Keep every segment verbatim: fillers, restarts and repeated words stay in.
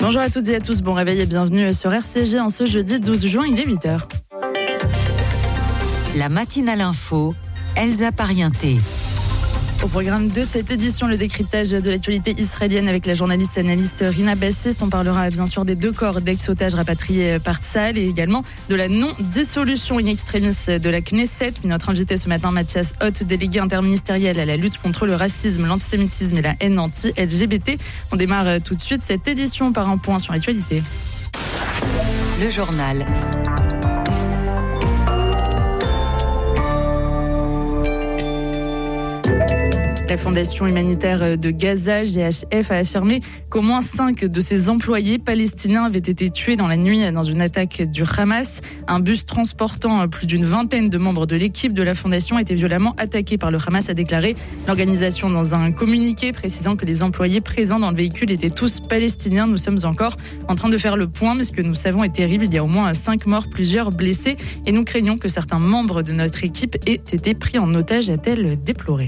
Bonjour à toutes et à tous, bon réveil et bienvenue sur R C G en ce jeudi douze juin, il est huit heures. La matinale info, Elsa Parienté. Au programme de cette édition, le décryptage de l'actualité israélienne avec la journaliste analyste Rina Bassist. On parlera bien sûr des deux corps d'ex-otages rapatriés par Tsahal et également de la non-dissolution in extremis de la Knesset. Puis notre invité ce matin, Mathias Hoth, délégué interministériel à la lutte contre le racisme, l'antisémitisme et la haine anti-L G B T. On démarre tout de suite cette édition par un point sur l'actualité. Le journal. La Fondation humanitaire de Gaza, G H F, a affirmé qu'au moins cinq de ses employés palestiniens avaient été tués dans la nuit dans une attaque du Hamas. Un bus transportant plus d'une vingtaine de membres de l'équipe de la Fondation a été violemment attaqué par le Hamas, a déclaré l'organisation dans un communiqué précisant que les employés présents dans le véhicule étaient tous palestiniens. Nous sommes encore en train de faire le point, mais ce que nous savons est terrible. Il y a au moins cinq morts, plusieurs blessés et nous craignons que certains membres de notre équipe aient été pris en otage, a-t-elle déploré.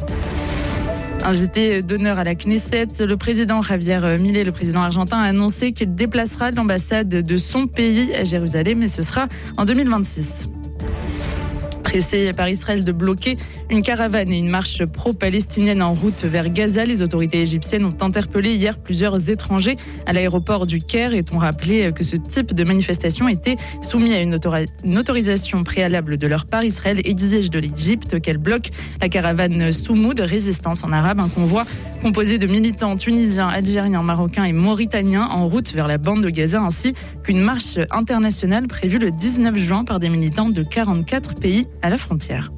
Invité d'honneur à la Knesset, le président Javier Milei, le président argentin, a annoncé qu'il déplacera l'ambassade de son pays à Jérusalem, et ce sera en deux mille vingt-six. Pressé par Israël de bloquer une caravane et une marche pro-palestinienne en route vers Gaza, les autorités égyptiennes ont interpellé hier plusieurs étrangers à l'aéroport du Caire et ont rappelé que ce type de manifestation était soumis à une, autori- une autorisation préalable de leur part. Israël exige de l'Égypte qu'elle bloque la caravane Soumoud, résistance en arabe, un convoi composé de militants tunisiens, algériens, marocains et mauritaniens en route vers la bande de Gaza, ainsi qu'une marche internationale prévue le dix-neuf juin par des militants de quarante-quatre pays à la frontière.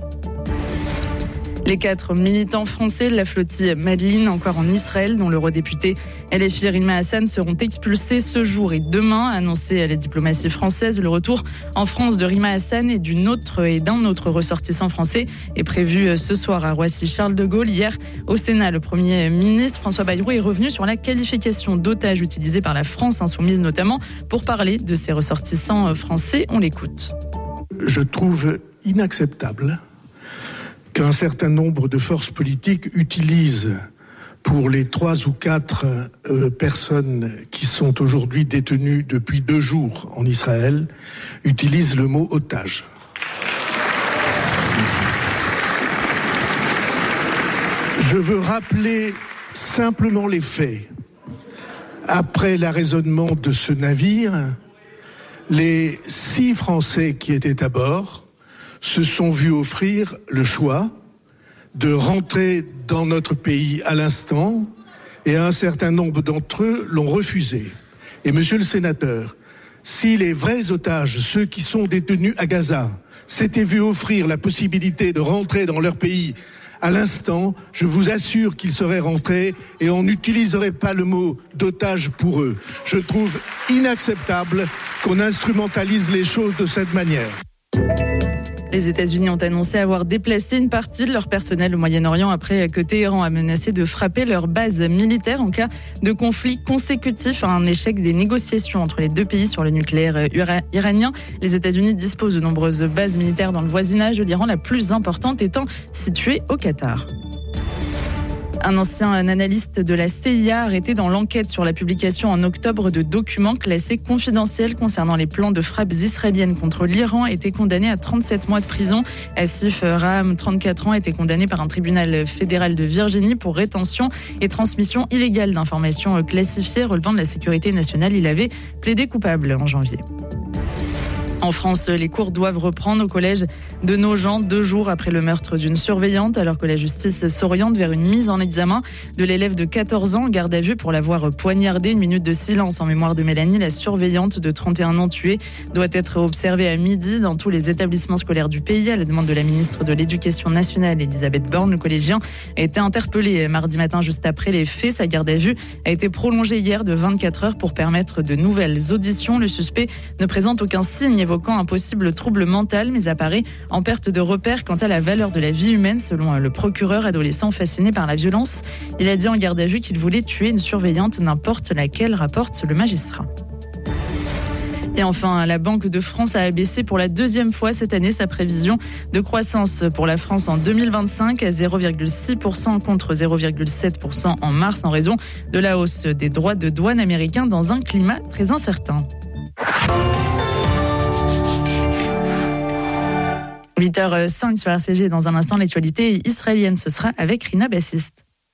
Les quatre militants français de la flottille Madeleine, encore en Israël, dont l'eurodéputé L F I Rima Hassan, seront expulsés ce jour et demain, a annoncé la diplomatie française. Le retour en France de Rima Hassan et d'une autre et d'un autre ressortissant français est prévu ce soir à Roissy-Charles de Gaulle. Hier, au Sénat, le Premier ministre François Bayrou est revenu sur la qualification d'otage utilisée par la France insoumise, notamment pour parler de ses ressortissants français. On l'écoute. Je trouve inacceptable qu'un certain nombre de forces politiques utilisent pour les trois ou quatre euh, personnes qui sont aujourd'hui détenues depuis deux jours en Israël, utilisent le mot otage. Je veux rappeler simplement les faits. Après l'arraisonnement de ce navire, les six Français qui étaient à bord se sont vus offrir le choix de rentrer dans notre pays à l'instant, et un certain nombre d'entre eux l'ont refusé. Et monsieur le sénateur, si les vrais otages, ceux qui sont détenus à Gaza, s'étaient vus offrir la possibilité de rentrer dans leur pays à l'instant, je vous assure qu'ils seraient rentrés et on n'utiliserait pas le mot d'otage pour eux. Je trouve inacceptable qu'on instrumentalise les choses de cette manière. Les États-Unis ont annoncé avoir déplacé une partie de leur personnel au Moyen-Orient après que Téhéran a menacé de frapper leur base militaire en cas de conflit consécutif à un échec des négociations entre les deux pays sur le nucléaire iranien. Les États-Unis disposent de nombreuses bases militaires dans le voisinage de l'Iran, la plus importante étant située au Qatar. Un ancien analyste de la C I A arrêté dans l'enquête sur la publication en octobre de documents classés confidentiels concernant les plans de frappes israéliennes contre l'Iran a été condamné à trente-sept mois de prison. Asif Raham, trente-quatre ans, a été condamné par un tribunal fédéral de Virginie pour rétention et transmission illégale d'informations classifiées relevant de la sécurité nationale. Il avait plaidé coupable en janvier. En France, les cours doivent reprendre au collège de Nogent deux jours après le meurtre d'une surveillante, alors que la justice s'oriente vers une mise en examen de l'élève de quatorze ans en garde à vue pour l'avoir poignardé. Une minute de silence en mémoire de Mélanie, la surveillante de trente et un ans tuée, doit être observée à midi dans tous les établissements scolaires du pays. À la demande de la ministre de l'Éducation nationale, Elisabeth Borne, le collégien a été interpellé mardi matin juste après les faits. Sa garde à vue a été prolongée hier de vingt-quatre heures pour permettre de nouvelles auditions. Le suspect ne présente aucun signe évoquant un possible trouble mental, mais apparaît en perte de repère quant à la valeur de la vie humaine, selon le procureur adolescent fasciné par la violence. Il a dit en garde à vue qu'il voulait tuer une surveillante, n'importe laquelle, rapporte le magistrat. Et enfin, la Banque de France a abaissé pour la deuxième fois cette année sa prévision de croissance pour la France en deux mille vingt-cinq à zéro virgule six pour cent contre zéro virgule sept pour cent en mars en raison de la hausse des droits de douane américains dans un climat très incertain. huit heures cinq sur R C G. Dans un instant, l'actualité israélienne, ce sera avec Rina Bassiste.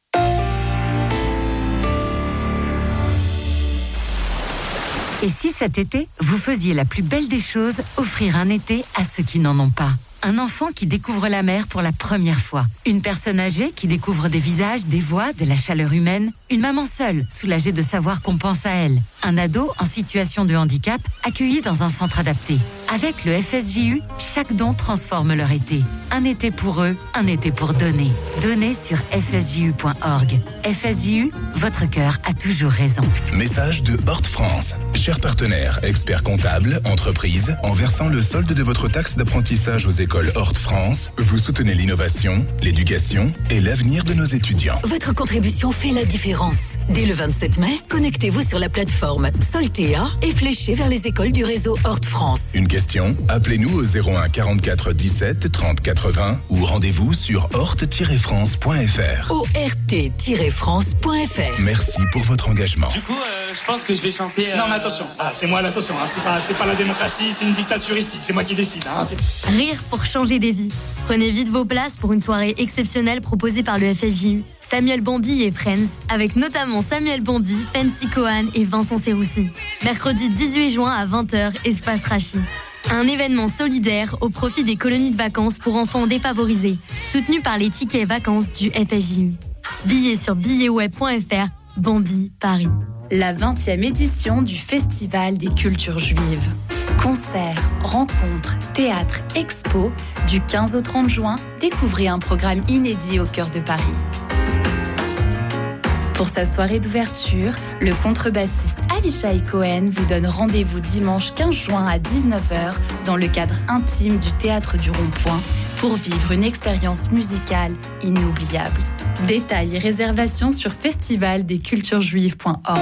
Et si cet été, vous faisiez la plus belle des choses, offrir un été à ceux qui n'en ont pas? Un enfant qui découvre la mer pour la première fois. Une personne âgée qui découvre des visages, des voix, de la chaleur humaine. Une maman seule, soulagée de savoir qu'on pense à elle. Un ado en situation de handicap, accueilli dans un centre adapté. Avec le F S J U, chaque don transforme leur été. Un été pour eux, un été pour donner. Donnez sur f s j u point org. F S J U, votre cœur a toujours raison. Message de Horte France. Chers partenaires, experts comptables, entreprises, en versant le solde de votre taxe d'apprentissage aux écoles Horte France, vous soutenez l'innovation, l'éducation et l'avenir de nos étudiants. Votre contribution fait la différence. Dès le vingt-sept mai, connectez-vous sur la plateforme Soltea et fléchez vers les écoles du réseau Horte France. Une question? Appelez-nous au zéro un quarante-quatre dix-sept trente quatre-vingts ou rendez-vous sur horte tiret france point f r. O R T tiret france point f r. Merci pour votre engagement. Du coup, euh, je pense que je vais chanter... Euh... Non mais attention, ah, c'est moi l'attention, hein. c'est, pas, c'est pas la démocratie, c'est une dictature ici, c'est moi qui décide. Hein. Rire pour changer des vies. Prenez vite vos places pour une soirée exceptionnelle proposée par le F S J U. Samuel Bombi et Friends, avec notamment Samuel Bombi, Fancy Cohan et Vincent Serroussi. Mercredi dix-huit juin à vingt heures, espace Rachi. Un événement solidaire au profit des colonies de vacances pour enfants défavorisés, soutenu par les tickets vacances du F S J U. Billets sur billets web point f r, Bombi, Paris. La vingtième édition du Festival des cultures juives. Concerts, rencontres, théâtre, expo. Du quinze au trente juin, découvrez un programme inédit au cœur de Paris. Pour sa soirée d'ouverture, le contrebassiste Avishai Cohen vous donne rendez-vous dimanche quinze juin à dix-neuf heures dans le cadre intime du Théâtre du Rond-Point pour vivre une expérience musicale inoubliable. Détails et réservations sur festival des cultures juives point org.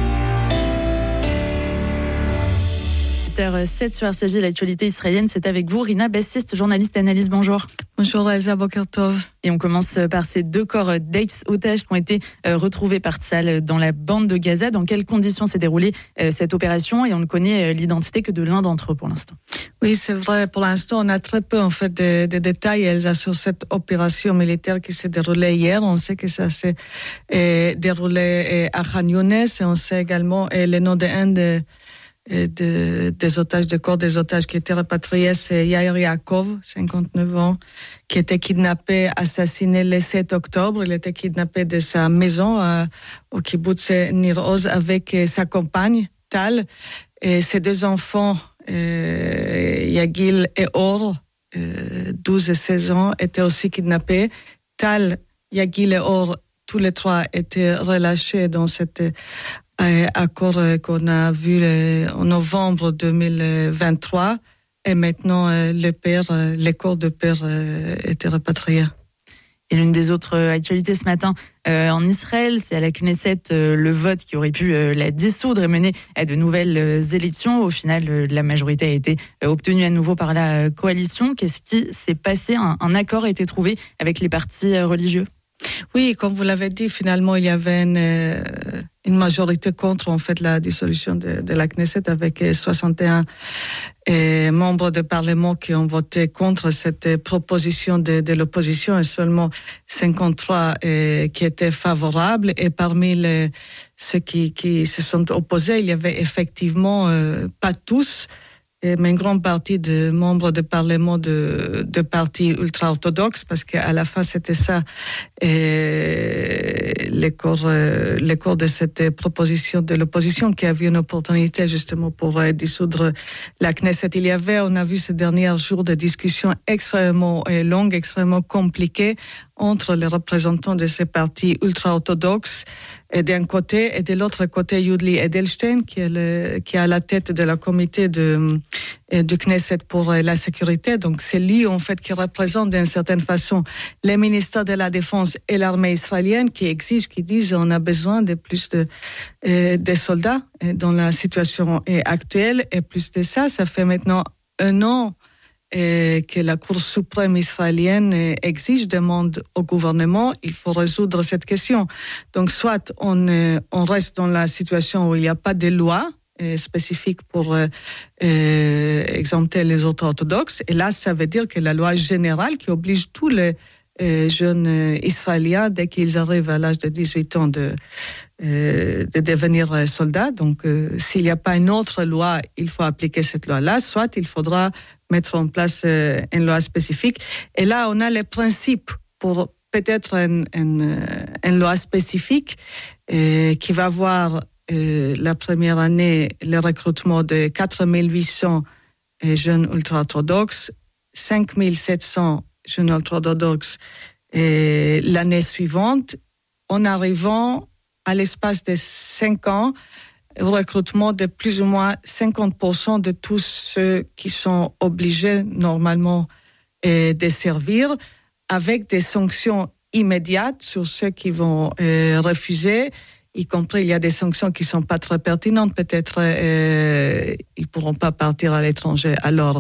huit heures sept sur R C G, l'actualité israélienne, c'est avec vous, Rina Bassiste, journaliste et analyste. Bonjour. Bonjour Elsa, Boker Tov. Et on commence par ces deux corps d'ex-otages qui ont été retrouvés par Tzahal dans la bande de Gaza. Dans quelles conditions s'est déroulée cette opération? Et on ne connaît l'identité que de l'un d'entre eux pour l'instant. Oui, c'est vrai. Pour l'instant, on a très peu en fait de, de détails, Elsa, sur cette opération militaire qui s'est déroulée hier. On sait que ça s'est euh, déroulé euh, à Khan Younes et on sait également euh, le nom d'un de De, des otages, des corps des otages qui étaient rapatriés, c'est Yair Yaakov, cinquante-neuf ans, qui était kidnappé, assassiné le sept octobre. Il était kidnappé de sa maison euh, au kibbutz Nir Oz avec euh, sa compagne, Tal, et ses deux enfants, euh, Yagil et Or, euh, douze et seize ans, étaient aussi kidnappés. Tal, Yagil et Or, tous les trois étaient relâchés dans cette accord qu'on a vu en novembre deux mille vingt-trois et maintenant le père, les corps de père étaient rapatriés. Et l'une des autres actualités ce matin euh, en Israël, c'est à la Knesset euh, le vote qui aurait pu euh, la dissoudre et mener à de nouvelles euh, élections. Au final, euh, la majorité a été euh, obtenue à nouveau par la euh, coalition. Qu'est-ce qui s'est passé? un, un accord a été trouvé avec les partis euh, religieux? Oui, comme vous l'avez dit, finalement, il y avait une, euh, une majorité contre en fait la dissolution de, de la Knesset avec soixante et un euh, membres de Parlement qui ont voté contre cette proposition de, de l'opposition et seulement cinquante-trois euh, qui étaient favorables. Et parmi les, ceux qui, qui se sont opposés, il y avait effectivement euh, pas tous, mais une grande partie de membres de Parlement de, de partis ultra-orthodoxes, parce qu'à la fin, c'était ça, et les corps, les corps de cette proposition de l'opposition qui a vu une opportunité justement pour dissoudre la Knesset. Il y avait, on a vu ces derniers jours, des discussions extrêmement longues, extrêmement compliquées entre les représentants de ces partis ultra-orthodoxes et d'un côté, et de l'autre côté, Yudli Edelstein, qui est, le, qui est à la tête de la comité de, du Knesset pour la sécurité. Donc, c'est lui, en fait, qui représente d'une certaine façon les ministères de la Défense et l'armée israélienne qui exigent, qui disent on a besoin de plus de, euh, de soldats dans la situation actuelle. Et plus de ça, ça fait maintenant un an et que la Cour suprême israélienne exige, demande au gouvernement, il faut résoudre cette question. Donc, soit on, on reste dans la situation où il n'y a pas de loi spécifique pour euh, exempter les autres orthodoxes, et là, ça veut dire que la loi générale qui oblige tous les euh, jeunes israéliens, dès qu'ils arrivent à l'âge de dix-huit ans, de, euh, de devenir soldats. Donc, euh, s'il n'y a pas une autre loi, il faut appliquer cette loi-là, soit il faudra mettre en place euh, une loi spécifique. Et là, on a les principes pour peut-être une, une, une loi spécifique euh, qui va avoir euh, la première année le recrutement de quatre mille huit cents euh, jeunes ultra-orthodoxes, cinq mille sept cents jeunes ultra-orthodoxes euh, l'année suivante, en arrivant à l'espace de cinq ans au recrutement de plus ou moins cinquante pour cent de tous ceux qui sont obligés normalement euh, de servir, avec des sanctions immédiates sur ceux qui vont euh, refuser, y compris il y a des sanctions qui ne sont pas très pertinentes, peut-être euh, ils ne pourront pas partir à l'étranger, alors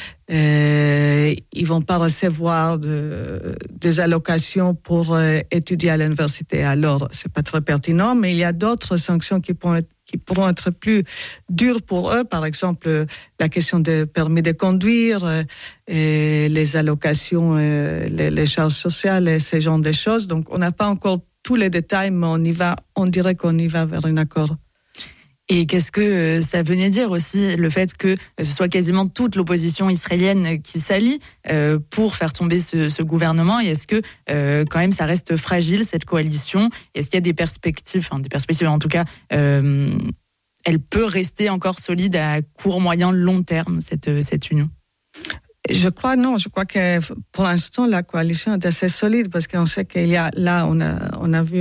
euh, ils ne vont pas recevoir de, des allocations pour euh, étudier à l'université, alors ce n'est pas très pertinent, mais il y a d'autres sanctions qui pourront être qui pourront être plus dures pour eux, par exemple la question des permis de conduire, euh, et les allocations, euh, les, les charges sociales, et ce genre de choses. Donc on n'a pas encore tous les détails, mais on y va, on dirait qu'on y va vers un accord. Et qu'est-ce que ça venait dire aussi, le fait que ce soit quasiment toute l'opposition israélienne qui s'allie euh, pour faire tomber ce, ce gouvernement? Et est-ce que euh, quand même ça reste fragile, cette coalition? Est-ce qu'il y a des perspectives, enfin des perspectives en tout cas, euh, elle peut rester encore solide à court, moyen, long terme, cette, cette union? Je crois non, je crois que pour l'instant la coalition est assez solide, parce qu'on sait qu'il y a, là on a, on a vu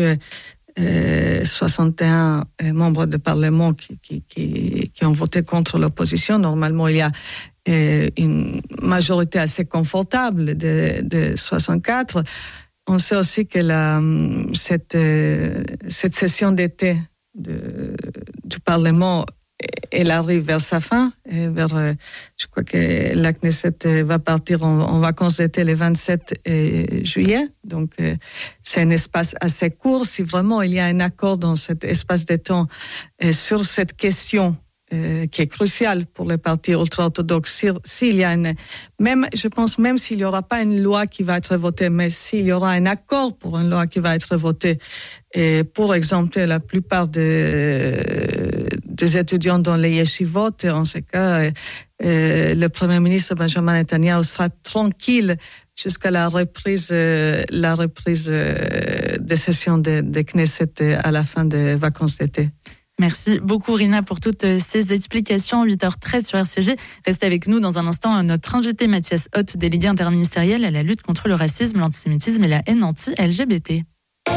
Euh, soixante et un euh, membres de Parlement qui, qui, qui, qui ont voté contre l'opposition. Normalement, il y a euh, une majorité assez confortable de, de soixante-quatre. On sait aussi que la, cette, euh, cette session d'été de, du Parlement, elle arrive vers sa fin. Et vers, euh, je crois que la Knesset va partir en, en vacances d'été le vingt-sept juillet. Donc, euh, c'est un espace assez court. Si vraiment il y a un accord dans cet espace de temps euh, sur cette question euh, qui est cruciale pour les partis ultra-orthodoxes, s'il y a une, même, je pense même s'il n'y aura pas une loi qui va être votée, mais s'il y aura un accord pour une loi qui va être votée, et pour exempter la plupart des, des étudiants dans les yeshivot, en ce cas, euh, le Premier ministre Benjamin Netanyahu sera tranquille jusqu'à la reprise, euh, la reprise euh, des sessions de, de Knesset à la fin des vacances d'été. Merci beaucoup Rina pour toutes ces explications. huit heures treize sur R C G. Restez avec nous dans un instant. Notre invité Mathias Hoth, délégué interministériel à la lutte contre le racisme, l'antisémitisme et la haine anti-L G B T.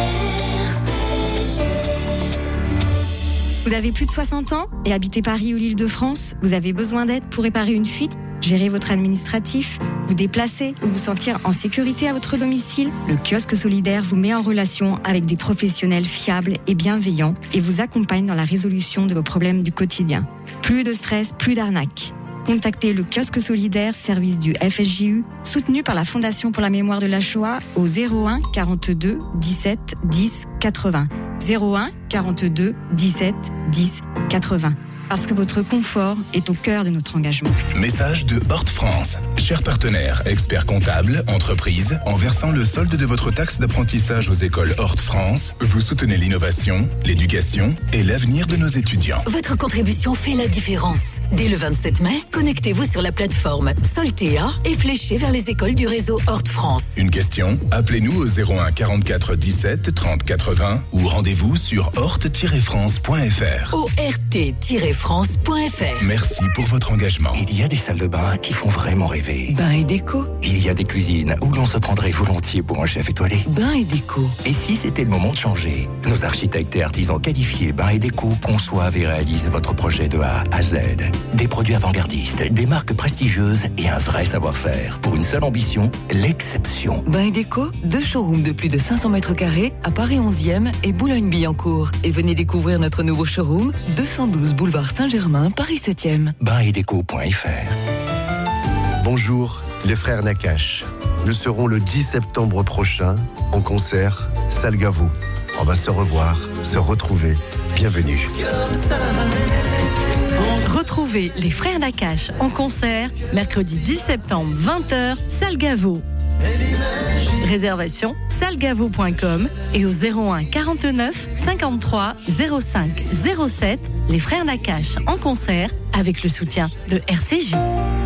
Vous avez plus de soixante ans et habitez Paris ou l'Île-de-France? Vous avez besoin d'aide pour réparer une fuite, gérer votre administratif, vous déplacer ou vous sentir en sécurité à votre domicile? Le kiosque solidaire vous met en relation avec des professionnels fiables et bienveillants et vous accompagne dans la résolution de vos problèmes du quotidien. Plus de stress, plus d'arnaques. Contactez le kiosque solidaire, service du F S J U, soutenu par la Fondation pour la mémoire de la Shoah au zéro un quarante-deux dix-sept dix quatre-vingts. zéro un quarante-deux dix-sept dix quatre-vingts. Parce que votre confort est au cœur de notre engagement. Message de Hort France. Chers partenaires, experts comptables, entreprises, en versant le solde de votre taxe d'apprentissage aux écoles Hort France, vous soutenez l'innovation, l'éducation et l'avenir de nos étudiants. Votre contribution fait la différence. Dès le vingt-sept mai, connectez-vous sur la plateforme Soltea et fléchez vers les écoles du réseau Hort France. Une question? Appelez-nous au zéro un quarante-quatre dix-sept trente quatre-vingts ou rendez-vous sur hort tiret france point f r. O R T tiret france point f r. Merci pour votre engagement. Il y a des salles de bain qui font vraiment rêver. changer. Bain et déco. Il y a des cuisines où l'on se prendrait volontiers pour un chef étoilé. Bain et déco. Et si c'était le moment de changer? Nos architectes et artisans qualifiés Bain et déco conçoivent et réalisent votre projet de A à Z. Des produits avant-gardistes, des marques prestigieuses et un vrai savoir-faire. Pour une seule ambition, l'exception. Bain et déco, deux showrooms de plus de cinq cents mètres carrés à Paris onzième et Boulogne-Billancourt. Et venez découvrir notre nouveau showroom, deux cent douze boulevard Saint-Germain, Paris septième. bain et déco point f r. Bonjour, les frères Nakache. Nous serons le dix septembre prochain en concert Salgavo. On va se revoir, se retrouver. Bienvenue. Retrouvez les frères Nakache en concert mercredi dix septembre vingt heures, Salgavo. Réservation salgavo point com et au zéro un quarante-neuf cinquante-trois zéro cinq zéro sept. Les frères Nakache en concert avec le soutien de R C J.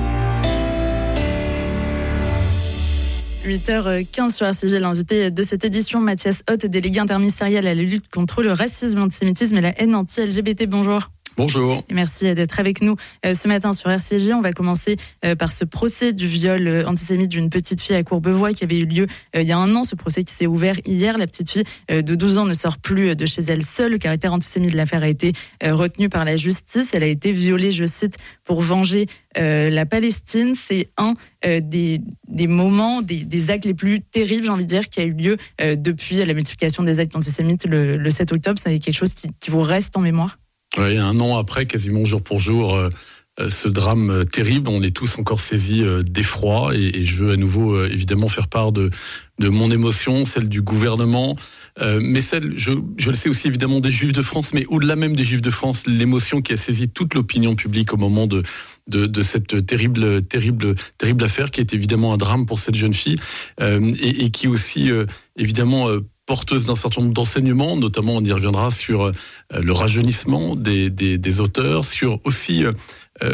huit heures quinze sur R C J, l'invité de cette édition, Mathias Hoth, délégué interministériel à la lutte contre le racisme, l'antisémitisme et la haine anti-L G B T. Bonjour. Bonjour. Et merci d'être avec nous ce matin sur R C J. On va commencer par ce procès du viol antisémite d'une petite fille à Courbevoie qui avait eu lieu il y a un an. Ce procès qui s'est ouvert hier. La petite fille de douze ans ne sort plus de chez elle seule. Le caractère antisémite de l'affaire a été retenu par la justice. Elle a été violée, je cite, pour venger la Palestine. C'est un des, des moments, des, des actes les plus terribles, j'ai envie de dire, qui a eu lieu depuis la multiplication des actes antisémites le, le sept octobre. C'est quelque chose qui, qui vous reste en mémoire? Oui, un an après, quasiment jour pour jour, euh, ce drame euh, terrible, on est tous encore saisis euh, d'effroi et, et je veux à nouveau euh, évidemment faire part de, de mon émotion, celle du gouvernement, euh, mais celle, je, je le sais aussi évidemment des Juifs de France, mais au-delà même des Juifs de France, l'émotion qui a saisi toute l'opinion publique au moment de, de, de cette terrible, terrible, terrible affaire qui est évidemment un drame pour cette jeune fille euh, et, et qui aussi euh, évidemment euh, porteuse d'un certain nombre d'enseignements, notamment on y reviendra sur euh, le rajeunissement des, des, des auteurs, sur aussi euh,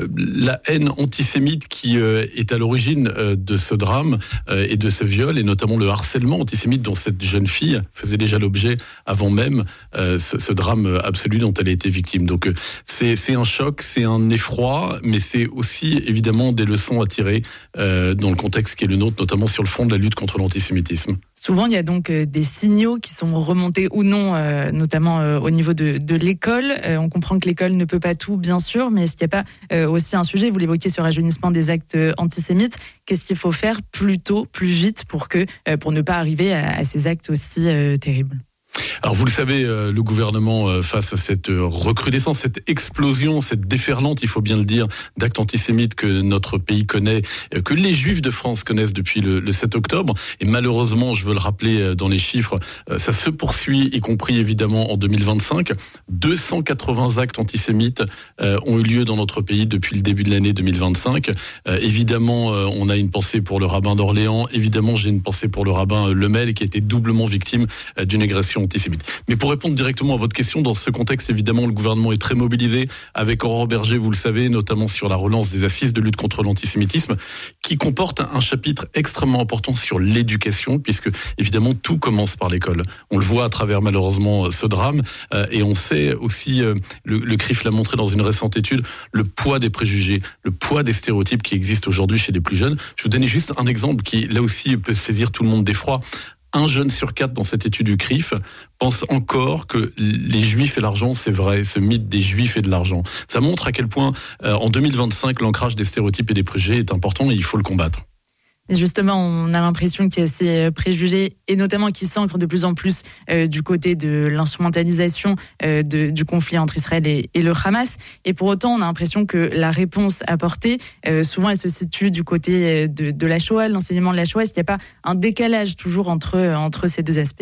la haine antisémite qui euh, est à l'origine euh, de ce drame euh, et de ce viol, et notamment le harcèlement antisémite dont cette jeune fille faisait déjà l'objet avant même euh, ce, ce drame absolu dont elle a été victime. Donc euh, c'est, c'est un choc, c'est un effroi, mais c'est aussi évidemment des leçons à tirer euh, dans le contexte qui est le nôtre, notamment sur le front de la lutte contre l'antisémitisme. Souvent, il y a donc des signaux qui sont remontés ou non, euh, notamment euh, au niveau de, de l'école. Euh, on comprend que l'école ne peut pas tout, bien sûr, mais est-ce qu'il n'y a pas euh, aussi un sujet, vous l'évoquiez, sur le rajeunissement des actes antisémites? Qu'est-ce qu'il faut faire plus tôt, plus vite, pour, que, euh, pour ne pas arriver à, à ces actes aussi euh, terribles? Alors vous le savez, euh, le gouvernement, euh, face à cette euh, recrudescence, cette explosion, cette déferlante, il faut bien le dire, d'actes antisémites que notre pays connaît, euh, que les Juifs de France connaissent depuis le, le sept octobre, et malheureusement, je veux le rappeler euh, dans les chiffres, euh, ça se poursuit, y compris évidemment en deux mille vingt-cinq. deux cent quatre-vingts actes antisémites euh, ont eu lieu dans notre pays depuis le début de l'année deux mille vingt-cinq. Euh, évidemment, euh, on a une pensée pour le rabbin d'Orléans, évidemment, j'ai une pensée pour le rabbin Lemel, qui a été doublement victime euh, d'une agression antisémite. Mais pour répondre directement à votre question, dans ce contexte, évidemment, le gouvernement est très mobilisé avec Aurore Berger, vous le savez, notamment sur la relance des assises de lutte contre l'antisémitisme, qui comporte un chapitre extrêmement important sur l'éducation, puisque évidemment tout commence par l'école. On le voit à travers malheureusement ce drame, euh, et on sait aussi, euh, le, le C R I F l'a montré dans une récente étude, le poids des préjugés, le poids des stéréotypes qui existent aujourd'hui chez les plus jeunes. Je vous donne juste un exemple qui, là aussi, peut saisir tout le monde d'effroi. Un jeune sur quatre dans cette étude du C R I F pense encore que les Juifs et l'argent, c'est vrai, ce mythe des Juifs et de l'argent. Ça montre à quel point, euh, en deux mille vingt-cinq, l'ancrage des stéréotypes et des préjugés est important et il faut le combattre. Et justement, on a l'impression qu'il y a ces préjugés, et notamment qui s'ancrent de plus en plus euh, du côté de l'instrumentalisation euh, de, du conflit entre Israël et, et le Hamas. Et pour autant, on a l'impression que la réponse apportée, euh, souvent, elle se situe du côté de, de la Shoah, l'enseignement de la Shoah. Est-ce qu'il n'y a pas un décalage toujours entre, entre ces deux aspects ?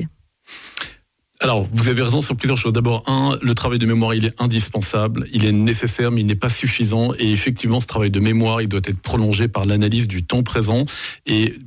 Alors, vous avez raison sur plusieurs choses. D'abord, un, le travail de mémoire, il est indispensable, il est nécessaire, mais il n'est pas suffisant. Et effectivement, ce travail de mémoire, il doit être prolongé par l'analyse du temps présent. Et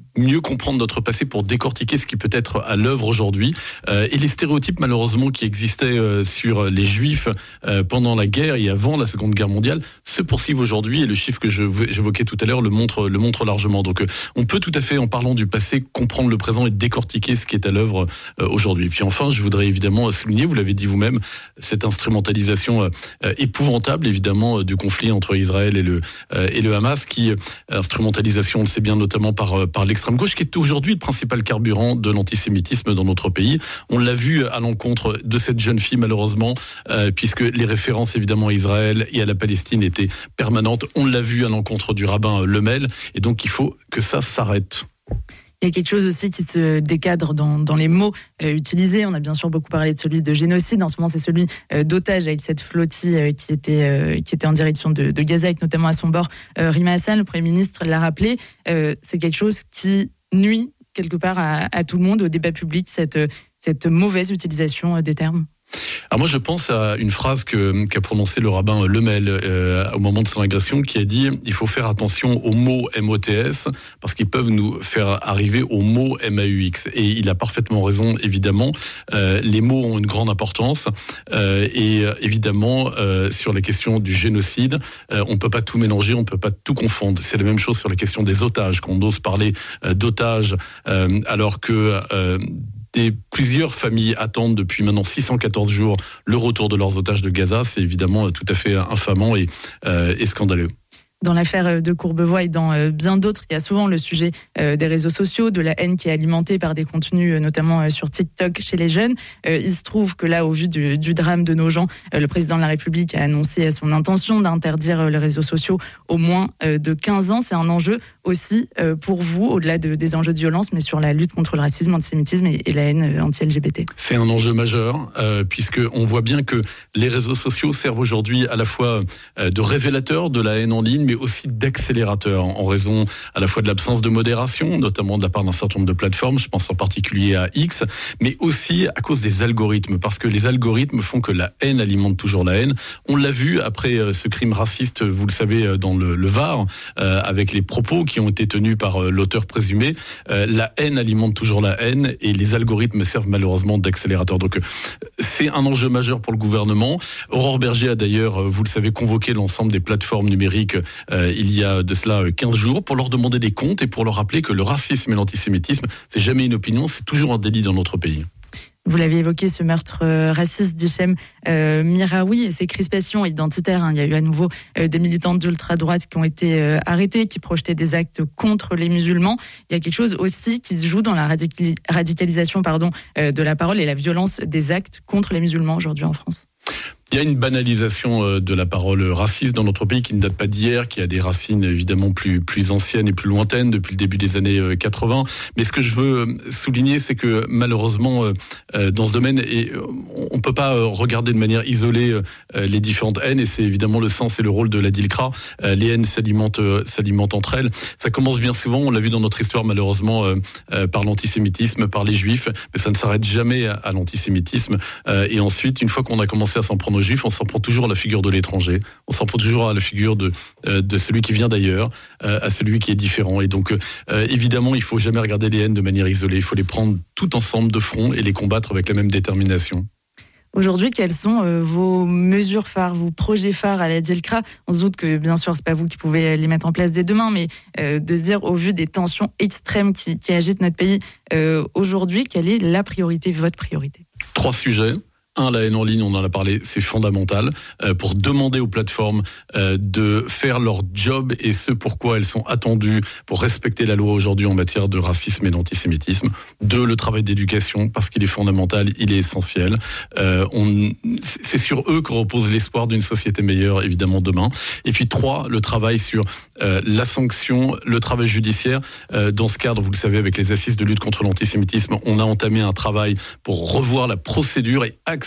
mieux comprendre notre passé, pour décortiquer ce qui peut être à l'œuvre aujourd'hui. Euh, et les stéréotypes, malheureusement, qui existaient euh, sur les Juifs euh, pendant la guerre et avant la Seconde Guerre mondiale se poursuivent aujourd'hui. Et le chiffre que je, j'évoquais tout à l'heure le montre, le montre largement. Donc, euh, on peut tout à fait, en parlant du passé, comprendre le présent et décortiquer ce qui est à l'œuvre euh, aujourd'hui. Et puis enfin, je voudrais évidemment souligner, vous l'avez dit vous-même, cette instrumentalisation euh, épouvantable, évidemment, euh, du conflit entre Israël et le, euh, et le Hamas, qui, euh, instrumentalisation, on le sait bien, notamment par, euh, par l'extrême gauche, qui est aujourd'hui le principal carburant de l'antisémitisme dans notre pays. On l'a vu à l'encontre de cette jeune fille, malheureusement, euh, puisque les références, évidemment, à Israël et à la Palestine étaient permanentes. On l'a vu à l'encontre du rabbin Lemel, et donc il faut que ça s'arrête. Il y a quelque chose aussi qui se décadre dans, dans les mots euh, utilisés. On a bien sûr beaucoup parlé de celui de génocide. En ce moment, c'est celui euh, d'otage avec cette flottille euh, qui était euh, qui était en direction de, de Gaza, avec notamment à son bord euh, Rima Hassan, le Premier ministre, l'a rappelé. Euh, c'est quelque chose qui nuit quelque part à, à tout le monde, au débat public, cette cette mauvaise utilisation des termes. Alors moi, je pense à une phrase que, qu'a prononcée le rabbin Lemel euh, au moment de son agression, qui a dit « Il faut faire attention aux mots M O T S parce qu'ils peuvent nous faire arriver aux mots M A U X ». Et il a parfaitement raison, évidemment. Euh, les mots ont une grande importance. Euh, et évidemment, euh, sur les questions du génocide, euh, on ne peut pas tout mélanger, on ne peut pas tout confondre. C'est la même chose sur la question des otages, qu'on ose parler euh, d'otages euh, alors que... Euh, Des, plusieurs familles attendent depuis maintenant six cent quatorze jours le retour de leurs otages de Gaza. C'est évidemment tout à fait infamant et, euh, et scandaleux. Dans l'affaire de Courbevoie et dans bien d'autres, il y a souvent le sujet des réseaux sociaux, de la haine qui est alimentée par des contenus, notamment sur TikTok chez les jeunes. Il se trouve que là, au vu du, du drame de Nogent, le président de la République a annoncé son intention d'interdire les réseaux sociaux au moins de quinze ans. C'est un enjeu aussi pour vous, au-delà de, des enjeux de violence, mais sur la lutte contre le racisme, l'antisémitisme et, et la haine anti-L G B T. C'est un enjeu majeur, euh, puisqu'on voit bien que les réseaux sociaux servent aujourd'hui à la fois euh, de révélateurs de la haine en ligne, mais aussi d'accélérateurs, en raison à la fois de l'absence de modération, notamment de la part d'un certain nombre de plateformes, je pense en particulier à X, mais aussi à cause des algorithmes, parce que les algorithmes font que la haine alimente toujours la haine. On l'a vu après euh, ce crime raciste, vous le savez, dans le, le Var, euh, avec les propos qui ont été tenus par euh, l'auteur présumé. Euh, la haine alimente toujours la haine et les algorithmes servent malheureusement d'accélérateur. Donc euh, c'est un enjeu majeur pour le gouvernement. Aurore Berger a d'ailleurs, vous le savez, convoqué l'ensemble des plateformes numériques euh, il y a de cela quinze jours pour leur demander des comptes et pour leur rappeler que le racisme et l'antisémitisme, c'est jamais une opinion, c'est toujours un délit dans notre pays. Vous l'avez évoqué, ce meurtre euh, raciste d'Hichem euh, Miraoui et ces crispations identitaires. Hein. Il y a eu à nouveau euh, des militants d'ultra-droite qui ont été euh, arrêtés, qui projetaient des actes contre les musulmans. Il y a quelque chose aussi qui se joue dans la radicali- radicalisation pardon, euh, de la parole et la violence des actes contre les musulmans aujourd'hui en France. Il y a une banalisation de la parole raciste dans notre pays qui ne date pas d'hier, qui a des racines évidemment plus plus anciennes et plus lointaines depuis le début des années quatre-vingts. Mais ce que je veux souligner, c'est que malheureusement, dans ce domaine, et on ne peut pas regarder de manière isolée les différentes haines, et c'est évidemment le sens et le rôle de la DILCRA. Les haines s'alimentent, s'alimentent entre elles. Ça commence bien souvent, on l'a vu dans notre histoire malheureusement, par l'antisémitisme, par les juifs, mais ça ne s'arrête jamais à l'antisémitisme. Et ensuite, une fois qu'on a commencé à s'en prendre aux juifs, on s'en prend toujours à la figure de l'étranger, on s'en prend toujours à la figure de euh, de celui qui vient d'ailleurs, euh, à celui qui est différent. Et donc euh, évidemment, il faut jamais regarder les haines de manière isolée, il faut les prendre tout ensemble de front et les combattre avec la même détermination. Aujourd'hui, quelles sont euh, vos mesures phares, vos projets phares à la DILCRA ? On se doute que, bien sûr, c'est pas vous qui pouvez les mettre en place dès demain, mais euh, de se dire, au vu des tensions extrêmes qui, qui agitent notre pays euh, aujourd'hui, quelle est la priorité, votre priorité ? Trois sujets. Un, la haine en ligne, on en a parlé, c'est fondamental euh, pour demander aux plateformes euh, de faire leur job et ce pourquoi elles sont attendues pour respecter la loi aujourd'hui en matière de racisme et d'antisémitisme. Deux, le travail d'éducation parce qu'il est fondamental, il est essentiel. Euh, on, c'est sur eux que repose l'espoir d'une société meilleure, évidemment, demain. Et puis trois, le travail sur euh, la sanction, le travail judiciaire. Euh, dans ce cadre, vous le savez, avec les assises de lutte contre l'antisémitisme, on a entamé un travail pour revoir la procédure et accélérer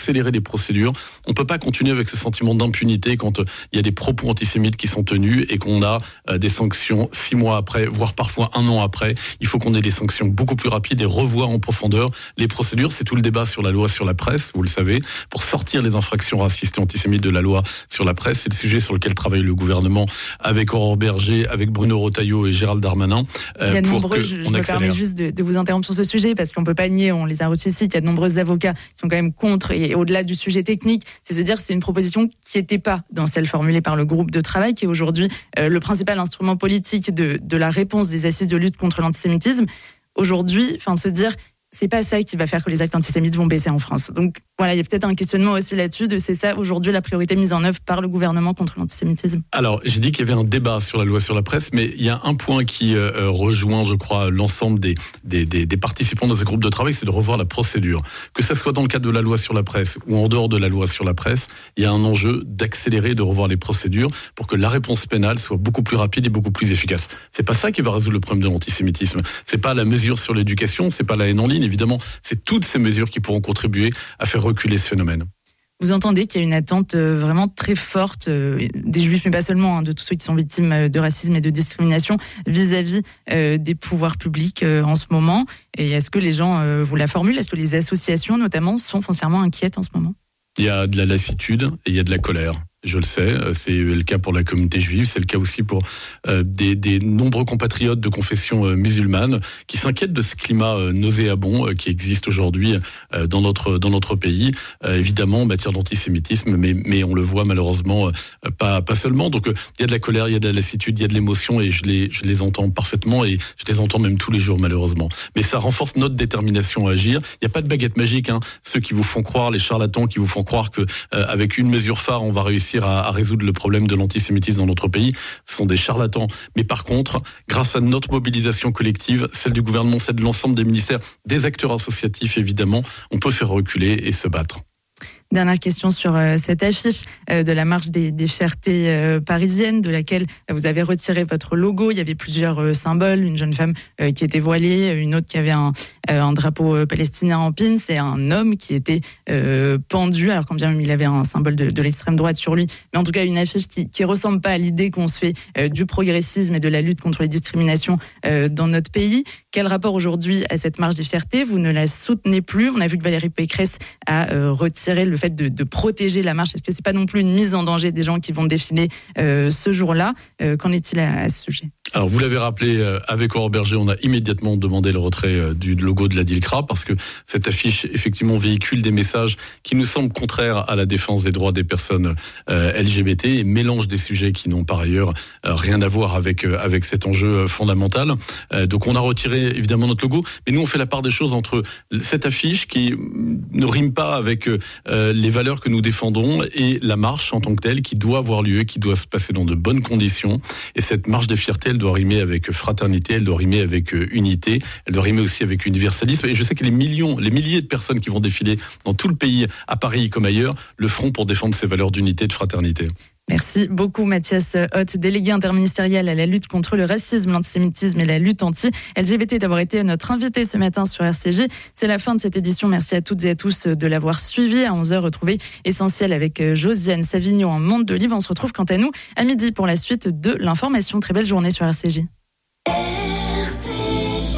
accélérer les procédures. On ne peut pas continuer avec ce sentiment d'impunité quand il euh, y a des propos antisémites qui sont tenus et qu'on a euh, des sanctions six mois après, voire parfois un an après. Il faut qu'on ait des sanctions beaucoup plus rapides et revoir en profondeur les procédures. C'est tout le débat sur la loi sur la presse, vous le savez, pour sortir les infractions racistes et antisémites de la loi sur la presse. C'est le sujet sur lequel travaille le gouvernement avec Aurore Berger, avec Bruno Retailleau et Gérald Darmanin. Euh, il y a de pour nombreux, que je, je on me accélère. permets juste de, de vous interrompre sur ce sujet parce qu'on peut pas nier, on les a reçus ici, qu'il y a de nombreux avocats qui sont quand même contre et au-delà du sujet technique, c'est se dire que c'est une proposition qui n'était pas dans celle formulée par le groupe de travail qui est aujourd'hui euh, le principal instrument politique de, de la réponse des assises de lutte contre l'antisémitisme. Aujourd'hui, enfin se dire c'est pas ça qui va faire que les actes antisémites vont baisser en France. Donc voilà, il y a peut-être un questionnement aussi là-dessus de c'est ça aujourd'hui la priorité mise en œuvre par le gouvernement contre l'antisémitisme. Alors, j'ai dit qu'il y avait un débat sur la loi sur la presse, mais il y a un point qui euh, rejoint, je crois, l'ensemble des, des, des, des participants de ce groupe de travail, c'est de revoir la procédure. Que ça soit dans le cadre de la loi sur la presse ou en dehors de la loi sur la presse, il y a un enjeu d'accélérer, de revoir les procédures pour que la réponse pénale soit beaucoup plus rapide et beaucoup plus efficace. C'est pas ça qui va résoudre le problème de l'antisémitisme. C'est pas la mesure sur l'éducation, c'est pas la haine en ligne, évidemment. C'est toutes ces mesures qui pourront contribuer à faire reculer ce phénomène. Vous entendez qu'il y a une attente vraiment très forte des Juifs, mais pas seulement, hein, de tous ceux qui sont victimes de racisme et de discrimination vis-à-vis euh, des pouvoirs publics euh, en ce moment. Et est-ce que les gens euh, vous la formulent ? Est-ce que les associations, notamment, sont foncièrement inquiètes en ce moment ? Il y a de la lassitude et il y a de la colère. Je le sais, c'est le cas pour la communauté juive, c'est le cas aussi pour euh, des, des nombreux compatriotes de confession euh, musulmane qui s'inquiètent de ce climat euh, nauséabond euh, qui existe aujourd'hui euh, dans notre dans notre pays, euh, évidemment en matière d'antisémitisme, mais mais on le voit malheureusement euh, pas pas seulement. Donc euh, il y a de la colère, il y a de la lassitude, il y a de l'émotion et je les je les entends parfaitement et je les entends même tous les jours malheureusement. Mais ça renforce notre détermination à agir. Il y a pas de baguette magique, hein. Ceux qui vous font croire, les charlatans qui vous font croire que euh, avec une mesure phare on va réussir À, à résoudre le problème de l'antisémitisme dans notre pays, ce sont des charlatans. Mais par contre, grâce à notre mobilisation collective, celle du gouvernement, celle de l'ensemble des ministères, des acteurs associatifs évidemment, on peut faire reculer et se battre. Dernière question sur euh, cette affiche euh, de la marche des, des fiertés euh, parisiennes, de laquelle euh, vous avez retiré votre logo. Il y avait plusieurs euh, symboles, une jeune femme euh, qui était voilée, une autre qui avait un, euh, un drapeau euh, palestinien en pin, c'est un homme qui était euh, pendu, alors quand bien même il avait un symbole de, de l'extrême droite sur lui, mais en tout cas une affiche qui qui ressemble pas à l'idée qu'on se fait euh, du progressisme et de la lutte contre les discriminations euh, dans notre pays. Quel rapport aujourd'hui à cette marche des fiertés ? Vous ne la soutenez plus. On a vu que Valérie Pécresse a euh, retiré le fait de, de protéger la marche. Est-ce que c'est pas non plus une mise en danger des gens qui vont défiler euh, ce jour-là ? euh, Qu'en est-il à, à ce sujet ? Alors vous l'avez rappelé, euh, avec Aurore Berger, on a immédiatement demandé le retrait euh, du logo de la DILCRA parce que cette affiche effectivement véhicule des messages qui nous semblent contraires à la défense des droits des personnes euh, L G B T et mélange des sujets qui n'ont par ailleurs euh, rien à voir avec euh, avec cet enjeu fondamental. Euh, donc on a retiré évidemment notre logo, mais nous on fait la part des choses entre cette affiche qui ne rime pas avec euh, les valeurs que nous défendons et la marche en tant que telle qui doit avoir lieu, qui doit se passer dans de bonnes conditions. Et cette marche des fiertés, elle doit rimer avec fraternité, elle doit rimer avec unité, elle doit rimer aussi avec universalisme. Et je sais que les millions, les milliers de personnes qui vont défiler dans tout le pays, à Paris comme ailleurs, le feront pour défendre ces valeurs d'unité et de fraternité. Merci beaucoup Mathias Hoth, délégué interministériel à la lutte contre le racisme, l'antisémitisme et la lutte anti-L G B T, d'avoir été notre invité ce matin sur R C J. C'est la fin de cette édition. Merci à toutes et à tous de l'avoir suivi. À onze heures, retrouvez Essentiel avec Josiane Savignon en Monde d'Olive. On se retrouve quant à nous à midi pour la suite de l'information. Très belle journée sur R C J. R C J.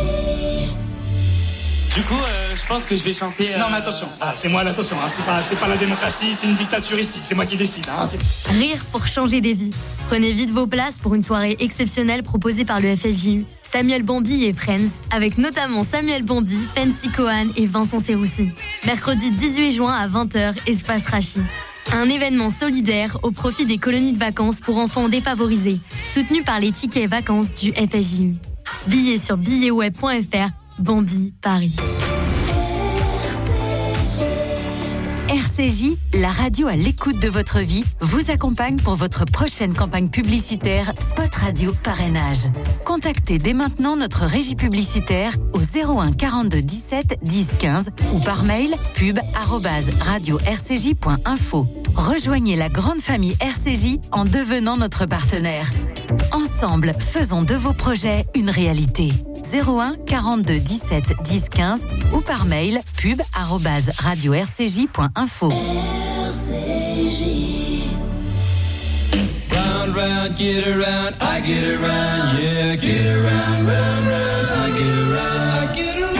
Du coup, euh, je pense que je vais chanter... Euh... Non mais attention, ah, c'est moi l'attention, hein. c'est, pas, c'est pas la démocratie, c'est une dictature ici, c'est moi qui décide. Hein. Rire pour changer des vies. Prenez vite vos places pour une soirée exceptionnelle proposée par le F S J U. Samuel Bomby et Friends, avec notamment Samuel Bomby, Fancy Cohan et Vincent Serroussi. Mercredi dix-huit juin à vingt heures, Espace Rachi. Un événement solidaire au profit des colonies de vacances pour enfants défavorisés, soutenu par les tickets vacances du F S J U. Billets sur billetsweb point f r. Bomby, Paris. R C J, la radio à l'écoute de votre vie, vous accompagne pour votre prochaine campagne publicitaire Spot Radio Parrainage. Contactez dès maintenant notre régie publicitaire au zéro un quarante-deux dix-sept dix quinze ou par mail pub arobase radio r c j point info. Rejoignez la grande famille R C J en devenant notre partenaire. Ensemble, faisons de vos projets une réalité. zéro un quarante-deux dix-sept dix quinze ou par mail pub arobase radio r c j point info. R C J. Round, round, get around, I get around, yeah, get around, round, round, I get around, I get around.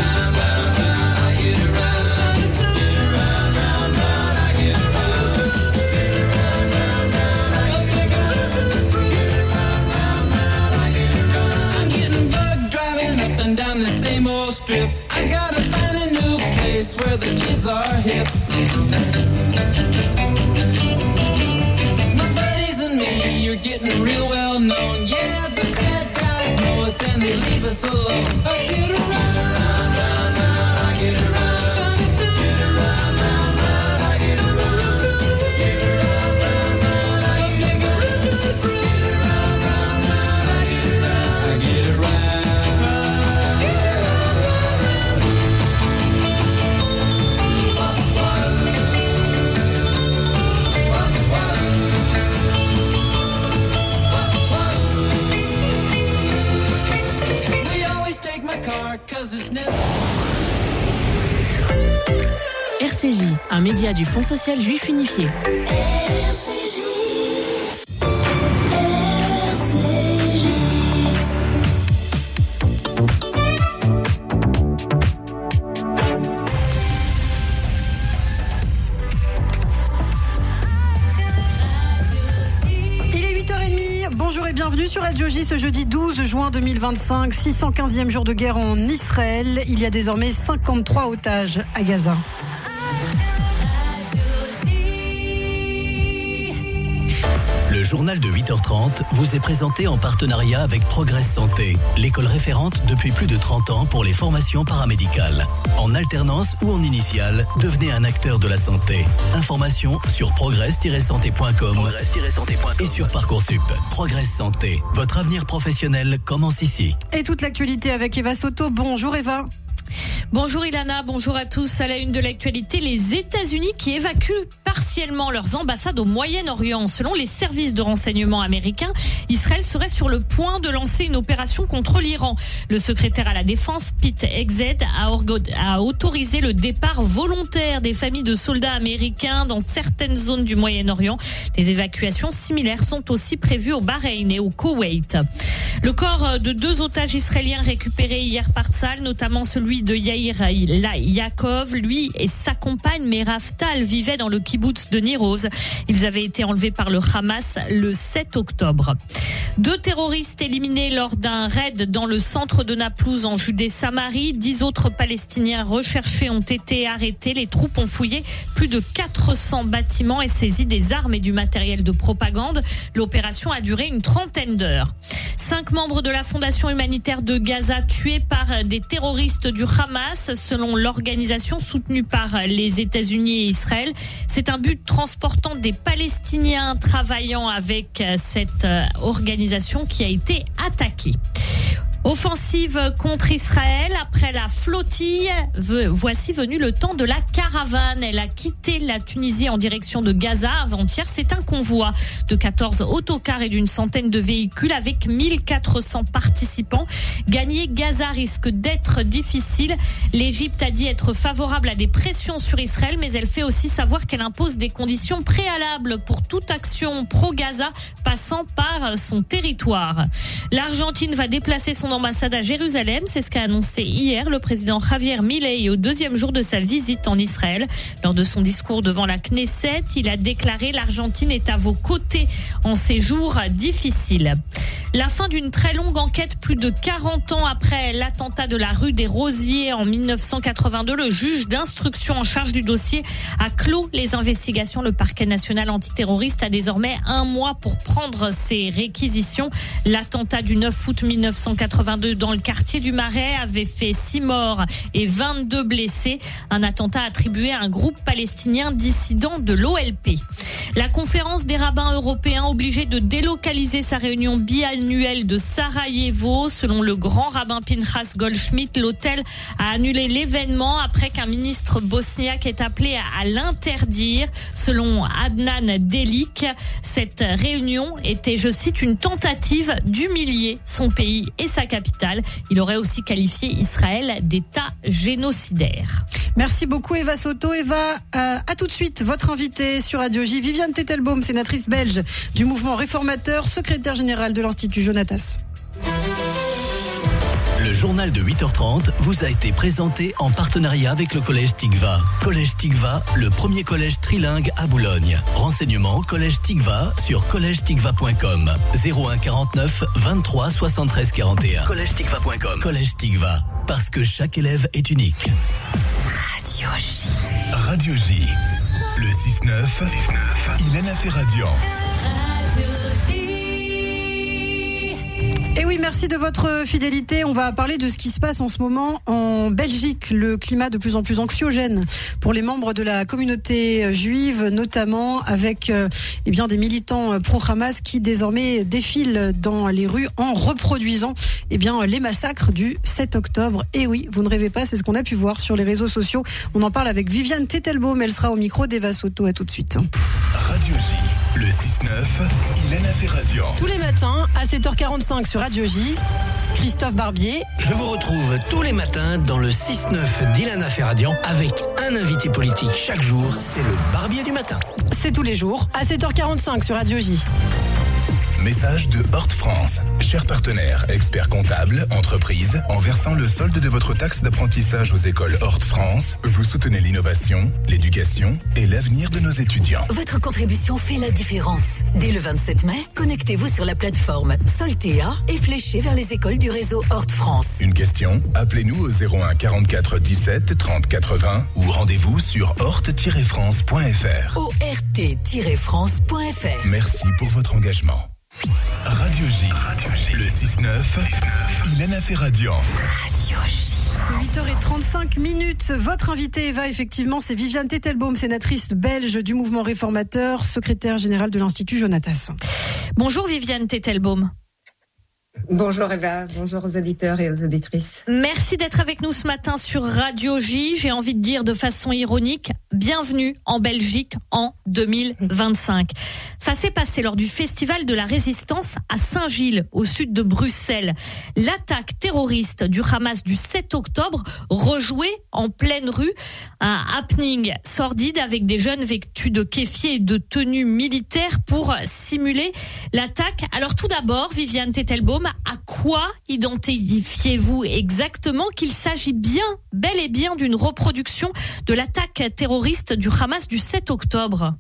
Down the same old strip, I gotta find a new place where the kids are hip. My buddies and me, you're getting real well known. Yeah, the bad guys know us and they leave us alone. I get around, round, round, round, I get around. Get around, round, round, I get around. Get around, round, round, I get around. Get around, round, round, I get around. I get around. R C J, un média du Fonds social juif unifié. R C J. R C J. Bonjour et bienvenue sur Radio J ce jeudi douze juin deux mille vingt-cinq, six cent quinzième jour de guerre en Israël. Il y a désormais cinquante-trois otages à Gaza. Le journal de huit heures trente vous est présenté en partenariat avec Progress Santé, l'école référente depuis plus de trente ans pour les formations paramédicales. En alternance ou en initiale, devenez un acteur de la santé. Informations sur progress tiret santé point com et sur Parcoursup. Progress Santé, votre avenir professionnel commence ici. Et toute l'actualité avec Eva Soto. Bonjour Eva. Bonjour Ilana, bonjour à tous. À la une de l'actualité, les États-Unis qui évacuent partiellement leurs ambassades au Moyen-Orient. Selon les services de renseignement américains, Israël serait sur le point de lancer une opération contre l'Iran. Le secrétaire à la Défense, Pete Hegseth, a, a autorisé le départ volontaire des familles de soldats américains dans certaines zones du Moyen-Orient. Des évacuations similaires sont aussi prévues au Bahreïn et au Koweït. Le corps de deux otages israéliens récupérés hier par Tsahal, notamment celui de Yair Yaakov, lui et sa compagne Merav Tal vivaient dans le kibboutz de Nir Oz. Ils avaient été enlevés par le Hamas le sept octobre. Deux terroristes éliminés lors d'un raid dans le centre de Naplouse en Judée-Samarie. Dix autres Palestiniens recherchés ont été arrêtés. Les troupes ont fouillé plus de quatre cents bâtiments et saisi des armes et du matériel de propagande. L'opération a duré une trentaine d'heures. Cinq membres de la Fondation humanitaire de Gaza tués par des terroristes du Hamas, selon l'organisation soutenue par les États-Unis et Israël. C'est un but transportant des Palestiniens travaillant avec cette organisation qui a été attaquée. Offensive contre Israël, après la flottille, voici venu le temps de la caravane. Elle a quitté la Tunisie en direction de Gaza avant-hier. C'est un convoi de quatorze autocars et d'une centaine de véhicules avec mille quatre cents participants. Gagner Gaza risque d'être difficile. L'Égypte a dit être favorable à des pressions sur Israël, mais elle fait aussi savoir qu'elle impose des conditions préalables pour toute action pro-Gaza passant par son territoire. L'Argentine va déplacer son ambassade à Jérusalem, c'est ce qu'a annoncé hier le président Javier Milei au deuxième jour de sa visite en Israël. Lors de son discours devant la Knesset, il a déclaré « L'Argentine est à vos côtés en ces jours difficiles ». La fin d'une très longue enquête, plus de quarante ans après l'attentat de la rue des Rosiers en mille neuf cent quatre-vingt-deux, le juge d'instruction en charge du dossier a clos les investigations. Le parquet national antiterroriste a désormais un mois pour prendre ses réquisitions. L'attentat du neuf août mille neuf cent quatre-vingt-deux dans le quartier du Marais avait fait six morts et vingt-deux blessés. Un attentat attribué à un groupe palestinien dissident de l'O L P. La conférence des rabbins européens obligée de délocaliser sa réunion biannuelle de Sarajevo. Selon le grand rabbin Pinchas Goldschmidt, l'hôtel a annulé l'événement après qu'un ministre bosniaque ait appelé à l'interdire. Selon Adnan Delik, cette réunion était, je cite, une tentative d'humilier son pays et sa capitale. Il aurait aussi qualifié Israël d'État génocidaire. Merci beaucoup Eva Soto. Eva, euh, à tout de suite, votre invitée sur Radio J, Viviane Tettelbaum, sénatrice belge du mouvement réformateur, secrétaire générale de l'Institut Jonatas. Le journal de huit heures trente vous a été présenté en partenariat avec le Collège Tikva. Collège Tikva, le premier collège trilingue à Boulogne. Renseignements Collège Tikva sur collège tikva point com. zéro un quarante-neuf vingt-trois soixante-treize quarante et un. collège tikva point com. Collège Tikva, parce que chaque élève est unique. Radio J. Radio J. Le six neuf, Ilana Ferradian. Et oui, merci de votre fidélité. On va parler de ce qui se passe en ce moment en Belgique. Le climat de plus en plus anxiogène pour les membres de la communauté juive, notamment avec euh, eh bien, des militants pro-Hamas qui désormais défilent dans les rues en reproduisant eh bien, les massacres du sept octobre. Et oui, vous ne rêvez pas, c'est ce qu'on a pu voir sur les réseaux sociaux. On en parle avec Viviane Tettelbaum. Elle sera au micro d'Eva Soto. À tout de suite. Radio J. Le six neuf, Ilana Ferradian. Tous les matins à sept heures quarante-cinq sur Radio J, Christophe Barbier. Je vous retrouve tous les matins dans le six neuf d'Ilana Ferradian avec un invité politique chaque jour. C'est le Barbier du matin. C'est tous les jours à sept heures quarante-cinq sur Radio J. Message de Hort France. Chers partenaires, experts comptables, entreprises, en versant le solde de votre taxe d'apprentissage aux écoles Hort France, vous soutenez l'innovation, l'éducation et l'avenir de nos étudiants. Votre contribution fait la différence. Dès le vingt-sept mai, connectez-vous sur la plateforme Soltea et fléchez vers les écoles du réseau Hort France. Une question? Appelez-nous au zéro un quarante-quatre dix-sept trente quatre-vingts ou rendez-vous sur hort tiret france point f r. O R T tiret france point f r. Merci pour votre engagement. Radio J, le six neuf, Ilana Ferradian. Radio J. huit heures trente-cinq minutes. Votre invité Eva, effectivement, c'est Viviane Tettelbaum, sénatrice belge du mouvement réformateur, secrétaire générale de l'Institut Jonatas. Bonjour Viviane Tettelbaum. Bonjour Eva, bonjour aux auditeurs et aux auditrices. Merci d'être avec nous ce matin sur Radio J. J'ai envie de dire de façon ironique, bienvenue en Belgique en deux mille vingt-cinq. Ça s'est passé lors du Festival de la Résistance à Saint-Gilles, au sud de Bruxelles. L'attaque terroriste du Hamas du sept octobre, rejouée en pleine rue. Un happening sordide avec des jeunes vêtus de kéfiers et de tenues militaires pour simuler l'attaque. Alors tout d'abord, Viviane Tettelbaum, à quoi identifiez-vous exactement qu'il s'agit bien, bel et bien, d'une reproduction de l'attaque terroriste du Hamas du sept octobre?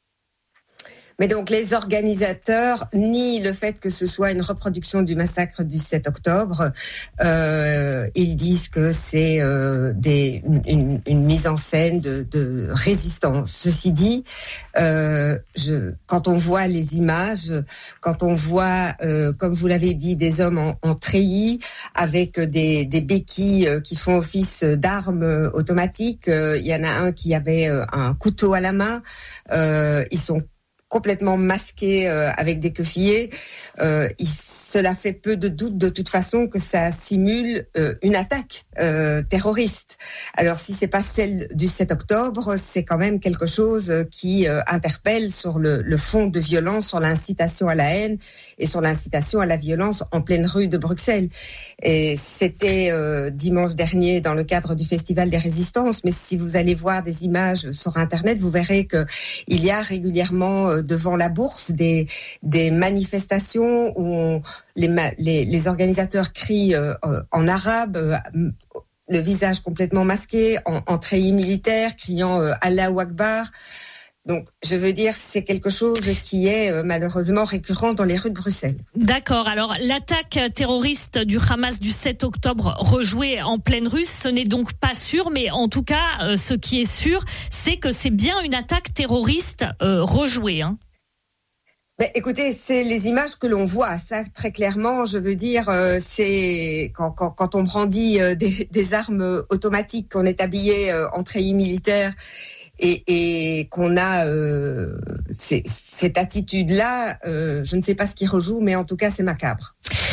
Mais donc les organisateurs nient le fait que ce soit une reproduction du massacre du sept octobre. Euh, ils disent que c'est euh, des, une, une mise en scène de, de résistance. Ceci dit, euh, je, quand on voit les images, quand on voit, euh, comme vous l'avez dit, des hommes en, en treillis avec des, des béquilles qui font office d'armes automatiques, euh, il y en a un qui avait un couteau à la main. Euh, ils sont complètement masqués euh, avec des keufillés. Euh, il, cela fait peu de doute de toute façon que ça simule euh, une attaque euh, terroriste. Alors si c'est pas celle du sept octobre, c'est quand même quelque chose qui euh, interpelle sur le, le fond de violence, sur l'incitation à la haine et sur l'incitation à la violence en pleine rue de Bruxelles. Et c'était euh, dimanche dernier dans le cadre du Festival des Résistances, mais si vous allez voir des images sur Internet, vous verrez que il y a régulièrement euh, devant la bourse des, des manifestations où on Les, les, les organisateurs crient euh, en arabe, euh, le visage complètement masqué, en, en treillis militaire, criant euh, Allahu Akbar. Donc, je veux dire, c'est quelque chose qui est euh, malheureusement récurrent dans les rues de Bruxelles. D'accord. Alors, l'attaque terroriste du Hamas du sept octobre rejouée en pleine rue, ce n'est donc pas sûr, mais en tout cas, euh, ce qui est sûr, c'est que c'est bien une attaque terroriste euh, rejouée, hein. Mais écoutez, c'est les images que l'on voit, ça très clairement. Je veux dire, euh, c'est quand, quand, quand on brandit euh, des, des armes automatiques, qu'on est habillé euh, en treillis militaire et, et qu'on a euh, cette attitude-là. Euh, je ne sais pas ce qui rejoue, mais en tout cas, c'est macabre.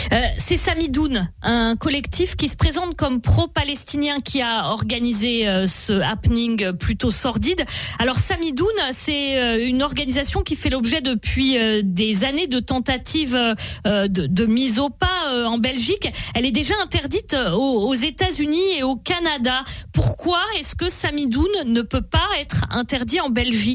Euh, c'est Samidoun, un collectif qui se présente comme pro-palestinien qui a organisé euh, ce happening plutôt sordide. Alors Samidoun, c'est euh, une organisation qui fait l'objet depuis euh, des années de tentatives euh, de, de mise au pas euh, en Belgique. Elle est déjà interdite euh, aux, aux États-Unis et au Canada. Pourquoi est-ce que Samidoun ne peut pas être interdit en Belgique ?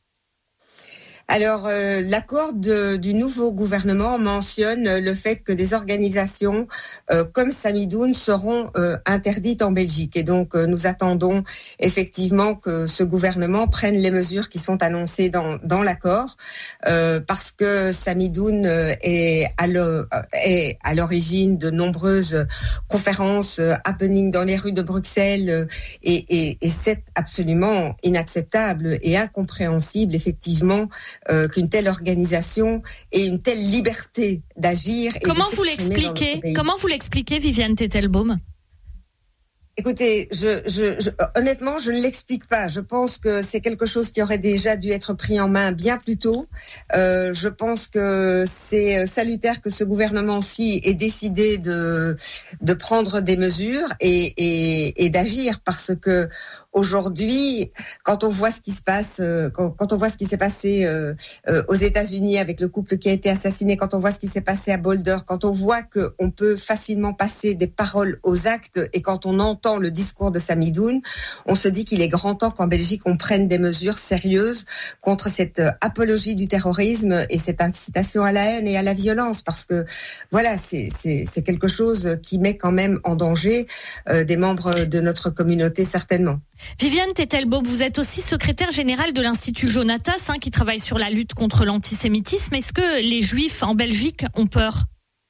Alors, euh, l'accord de, du nouveau gouvernement mentionne le fait que des organisations euh, comme Samidoun seront euh, interdites en Belgique. Et donc, euh, nous attendons effectivement que ce gouvernement prenne les mesures qui sont annoncées dans, dans l'accord, euh, parce que Samidoun est à, le, est à l'origine de nombreuses conférences, euh, happening dans les rues de Bruxelles, euh, et, et, et c'est absolument inacceptable et incompréhensible, effectivement, Euh, qu'une telle organisation ait une telle liberté d'agir. Et Comment de vous s'exprimer l'expliquez Comment vous l'expliquez, Viviane Tettelbaum ? Écoutez, je, je, je, honnêtement, je ne l'explique pas. Je pense que c'est quelque chose qui aurait déjà dû être pris en main bien plus tôt. Euh, je pense que c'est salutaire que ce gouvernement-ci ait décidé de, de prendre des mesures et, et, et d'agir, parce que aujourd'hui, quand on voit ce qui se passe, quand, quand on voit ce qui s'est passé euh, euh, aux États-Unis avec le couple qui a été assassiné, quand on voit ce qui s'est passé à Boulder, quand on voit que on peut facilement passer des paroles aux actes, et quand on entend le discours de Samidoun, on se dit qu'il est grand temps qu'en Belgique on prenne des mesures sérieuses contre cette euh, apologie du terrorisme et cette incitation à la haine et à la violence, parce que voilà, c'est, c'est, c'est quelque chose qui met quand même en danger euh, des membres de notre communauté, certainement. Viviane Tettelbaum, vous êtes aussi secrétaire générale de l'Institut Jonatas, hein, qui travaille sur la lutte contre l'antisémitisme. Est-ce que les Juifs en Belgique ont peur ?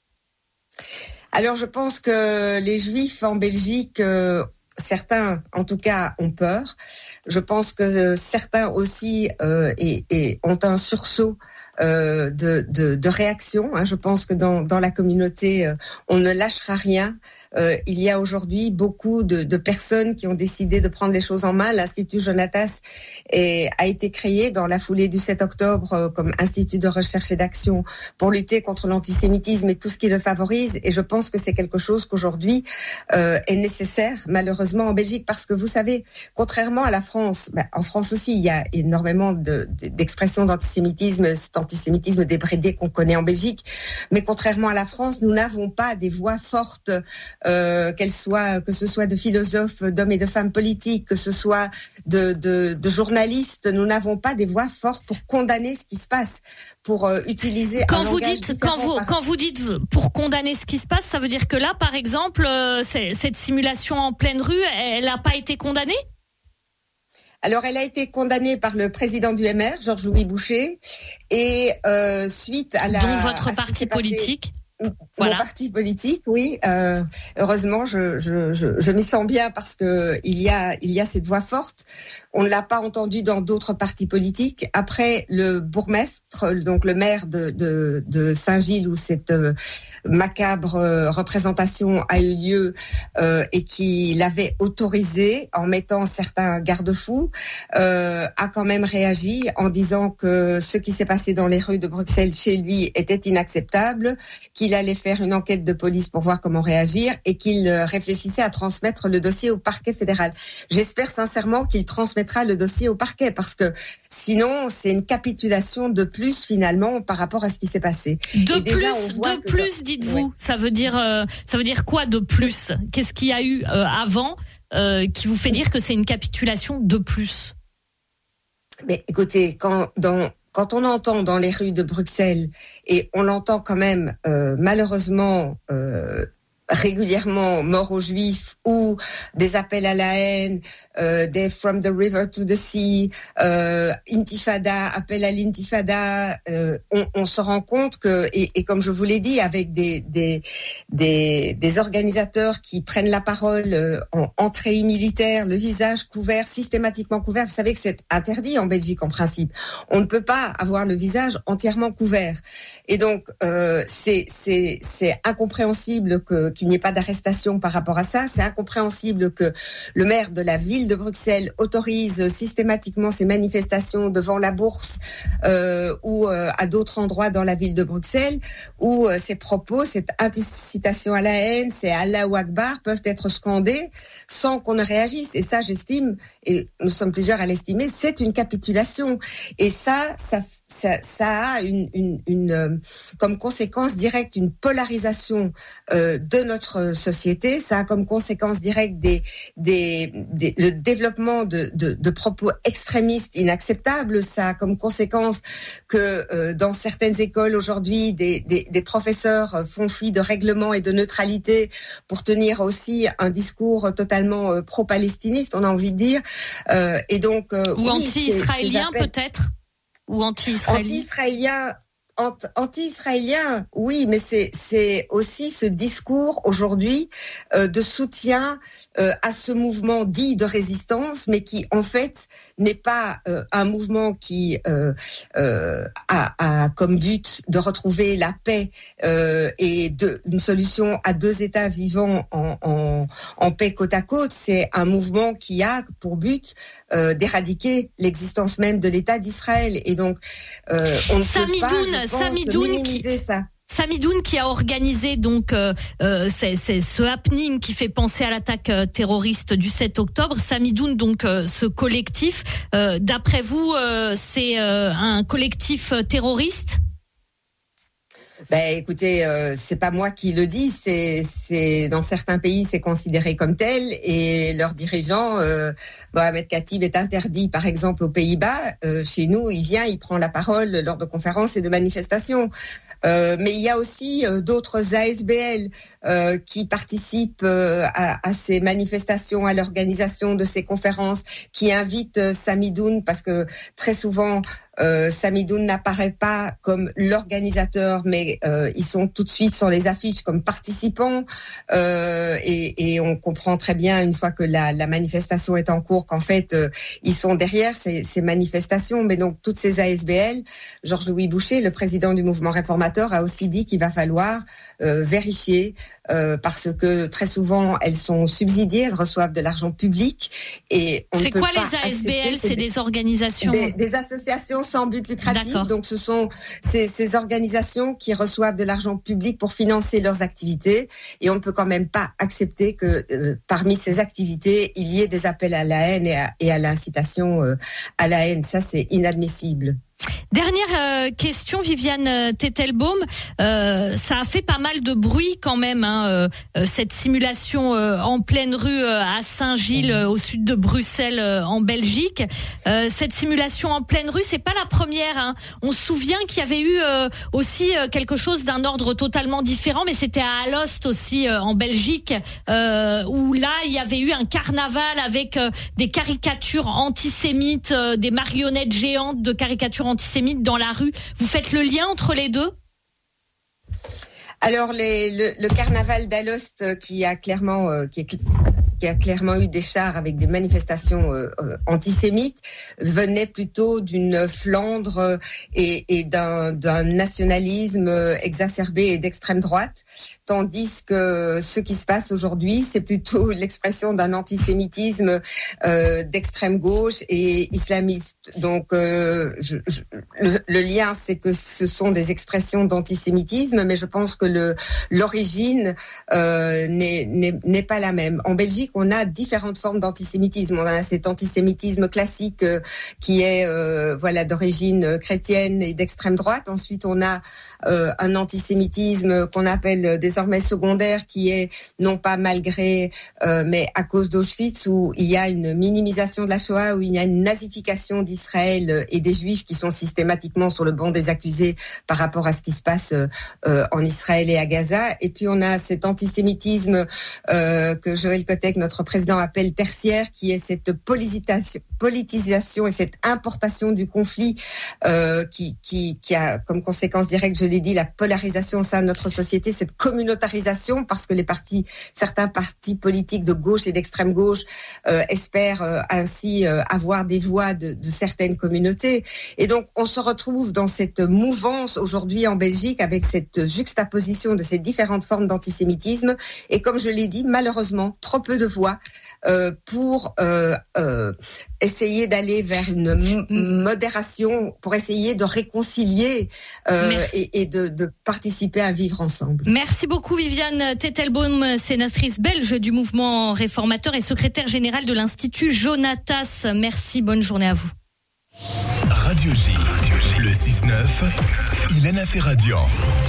Alors, je pense que les Juifs en Belgique, euh, certains, en tout cas, ont peur. Je pense que certains aussi euh, et, et ont un sursaut Euh, de, de, de réaction. Hein. Je pense que dans, dans la communauté, euh, on ne lâchera rien. Euh, il y a aujourd'hui beaucoup de, de personnes qui ont décidé de prendre les choses en main. L'Institut Jonatas est, a été créé dans la foulée du sept octobre euh, comme institut de recherche et d'action pour lutter contre l'antisémitisme et tout ce qui le favorise. Et je pense que c'est quelque chose qu'aujourd'hui euh, est nécessaire, malheureusement, en Belgique, parce que vous savez, contrairement à la France, ben, en France aussi, il y a énormément de, de, d'expressions d'antisémitisme, antisémitisme débridé qu'on connaît en Belgique, mais contrairement à la France, nous n'avons pas des voix fortes, euh, qu'elles soient, que ce soit de philosophes, d'hommes et de femmes politiques, que ce soit de, de, de journalistes. Nous n'avons pas des voix fortes pour condamner ce qui se passe, pour euh, utiliser quand un vous langage dites quand vous par... quand vous dites pour condamner ce qui se passe, ça veut dire que là, par exemple, euh, cette simulation en pleine rue, elle n'a pas été condamnée ? Alors, elle a été condamnée par le président du M R, Georges-Louis Boucher, et euh, suite à la... Donc votre parti politique ? Voilà. Mon parti politique, oui. Euh, heureusement, je, je, je, je m'y sens bien parce que il y a, il y a cette voix forte. On ne l'a pas entendue dans d'autres partis politiques. Après, le bourgmestre, donc le maire de, de, de Saint-Gilles, où cette euh, macabre euh, représentation a eu lieu euh, et qui l'avait autorisé en mettant certains garde-fous, euh, a quand même réagi en disant que ce qui s'est passé dans les rues de Bruxelles chez lui était inacceptable, qu'il Il allait faire une enquête de police pour voir comment réagir et qu'il réfléchissait à transmettre le dossier au parquet fédéral. J'espère sincèrement qu'il transmettra le dossier au parquet, parce que sinon c'est une capitulation de plus finalement par rapport à ce qui s'est passé. De et plus, déjà, on voit de que plus, dans... dites-vous. Ouais. Ça veut dire, euh, ça veut dire quoi de plus ? Qu'est-ce qu'il y a eu euh, avant euh, qui vous fait dire que c'est une capitulation de plus ? Mais écoutez, quand dans Quand on entend dans les rues de Bruxelles, et on l'entend quand même euh, malheureusement euh, régulièrement, mort aux Juifs, ou des appels à la haine, euh, des From the River to the Sea, euh, Intifada, appel à l'intifada, euh, on, on se rend compte que, et, et comme je vous l'ai dit, avec des, des, des, des organisateurs qui prennent la parole euh, en entrée militaire, le visage couvert, systématiquement couvert, vous savez que c'est interdit en Belgique en principe. On ne peut pas avoir le visage entièrement couvert. Et donc, euh, c'est, c'est, c'est incompréhensible que qu'il n'y ait pas d'arrestation par rapport à ça. C'est incompréhensible que le maire de la ville de Bruxelles autorise systématiquement ces manifestations devant la Bourse euh, ou euh, à d'autres endroits dans la ville de Bruxelles, où euh, ces propos, cette incitation à la haine, ces Allahu Akbar peuvent être scandés sans qu'on ne réagisse. Et ça, j'estime, et nous sommes plusieurs à l'estimer, c'est une capitulation. Et ça, ça, ça, ça a une, une, une euh, comme conséquence directe une polarisation euh, de notre société. Ça a comme conséquence directe des, des, des, le développement de, de, de propos extrémistes inacceptables. Ça a comme conséquence que euh, dans certaines écoles aujourd'hui, des, des, des professeurs font fi de règlements et de neutralité pour tenir aussi un discours totalement euh, pro-palestiniste, on a envie de dire. Euh, et donc, euh, ou oui, anti-israélien ces, ces peut-être, ou anti-israélien. Anti-israélien. Anti-israélien, oui, mais c'est c'est aussi ce discours aujourd'hui euh, de soutien euh, à ce mouvement dit de résistance, mais qui en fait n'est pas euh, un mouvement qui euh, euh, a, a comme but de retrouver la paix euh, et de, une solution à deux États vivant en, en, en paix côte à côte. C'est un mouvement qui a pour but euh, d'éradiquer l'existence même de l'État d'Israël. Et donc, euh, on ne peut pas... Samidoun qui, Samidoun qui a organisé donc euh, euh, c'est, c'est ce happening qui fait penser à l'attaque euh, terroriste du sept octobre. Samidoun, donc euh, ce collectif, euh, d'après vous, euh, c'est euh, un collectif terroriste ? Ben, écoutez, euh, c'est pas moi qui le dis, c'est, c'est dans certains pays c'est considéré comme tel et leurs dirigeants, euh, Mohamed Khatib est interdit par exemple aux Pays-Bas. Euh, chez nous, il vient, il prend la parole lors de conférences et de manifestations. Euh, mais il y a aussi euh, d'autres A S B L euh, qui participent euh, à, à ces manifestations, à l'organisation de ces conférences, qui invitent euh, Samidoun parce que très souvent euh, Samidoun n'apparaît pas comme l'organisateur, mais euh, ils sont tout de suite sur les affiches comme participants euh, et, et on comprend très bien une fois que la, la manifestation est en cours qu'en fait euh, ils sont derrière ces, ces manifestations. Mais donc toutes ces A S B L, Georges-Louis Boucher, le président du mouvement réformateur, a aussi dit qu'il va falloir euh, vérifier euh, parce que très souvent elles sont subsidiées, elles reçoivent de l'argent public et on c'est ne peut quoi pas les A S B L? C'est des, des organisations des, des associations sans but lucratif. D'accord. Donc ce sont ces, ces organisations qui reçoivent de l'argent public pour financer leurs activités et on ne peut quand même pas accepter que euh, parmi ces activités il y ait des appels à la haine et à, et à l'incitation euh, à la haine. Ça c'est inadmissible. Dernière euh, question, Viviane Tettelbaum. Euh, ça a fait pas mal de bruit quand même, hein, euh, cette simulation euh, en pleine rue euh, à Saint-Gilles, euh, au sud de Bruxelles, euh, en Belgique. Euh, cette simulation en pleine rue, c'est pas la première. Hein. On se souvient qu'il y avait eu euh, aussi euh, quelque chose d'un ordre totalement différent, mais c'était à Alost aussi, euh, en Belgique, euh, où là il y avait eu un carnaval avec euh, des caricatures antisémites, euh, des marionnettes géantes de caricatures antisémites dans la rue. Vous faites le lien entre les deux ? Alors les, le, le carnaval d'Alost qui a clairement euh, qui, est, qui a clairement eu des chars avec des manifestations euh, euh, antisémites venait plutôt d'une Flandre et, et d'un, d'un nationalisme exacerbé et d'extrême droite, tandis que ce qui se passe aujourd'hui c'est plutôt l'expression d'un antisémitisme euh, d'extrême gauche et islamiste. Donc euh, je, je, le, le lien c'est que ce sont des expressions d'antisémitisme, mais je pense que Le, l'origine euh, n'est, n'est, n'est pas la même. En Belgique, on a différentes formes d'antisémitisme. On a cet antisémitisme classique euh, qui est euh, voilà d'origine chrétienne et d'extrême droite. Ensuite, on a euh, un antisémitisme qu'on appelle désormais secondaire, qui est non pas malgré, euh, mais à cause d'Auschwitz, où il y a une minimisation de la Shoah, où il y a une nazification d'Israël et des Juifs qui sont systématiquement sur le banc des accusés par rapport à ce qui se passe euh, en Israël et à Gaza. Et puis on a cet antisémitisme euh, que Joël Kotek que notre président appelle tertiaire, qui est cette politisation, politisation et cette importation du conflit euh, qui, qui, qui a comme conséquence directe, je l'ai dit, la polarisation au sein de notre société, cette communautarisation, parce que les partis, certains partis politiques de gauche et d'extrême gauche euh, espèrent euh, ainsi euh, avoir des voix de, de certaines communautés. Et donc, on se retrouve dans cette mouvance aujourd'hui en Belgique avec cette juxtaposition de ces différentes formes d'antisémitisme. Et comme je l'ai dit, malheureusement, trop peu de voix euh, pour euh, euh, essayer d'aller vers une m- modération, pour essayer de réconcilier euh, et, et de, de participer à vivre ensemble. Merci beaucoup Viviane Tettelbaum, sénatrice belge du mouvement réformateur et secrétaire générale de l'Institut Jonatas. Merci, bonne journée à vous. Radio J, le six neuf, Ilana Ferradian.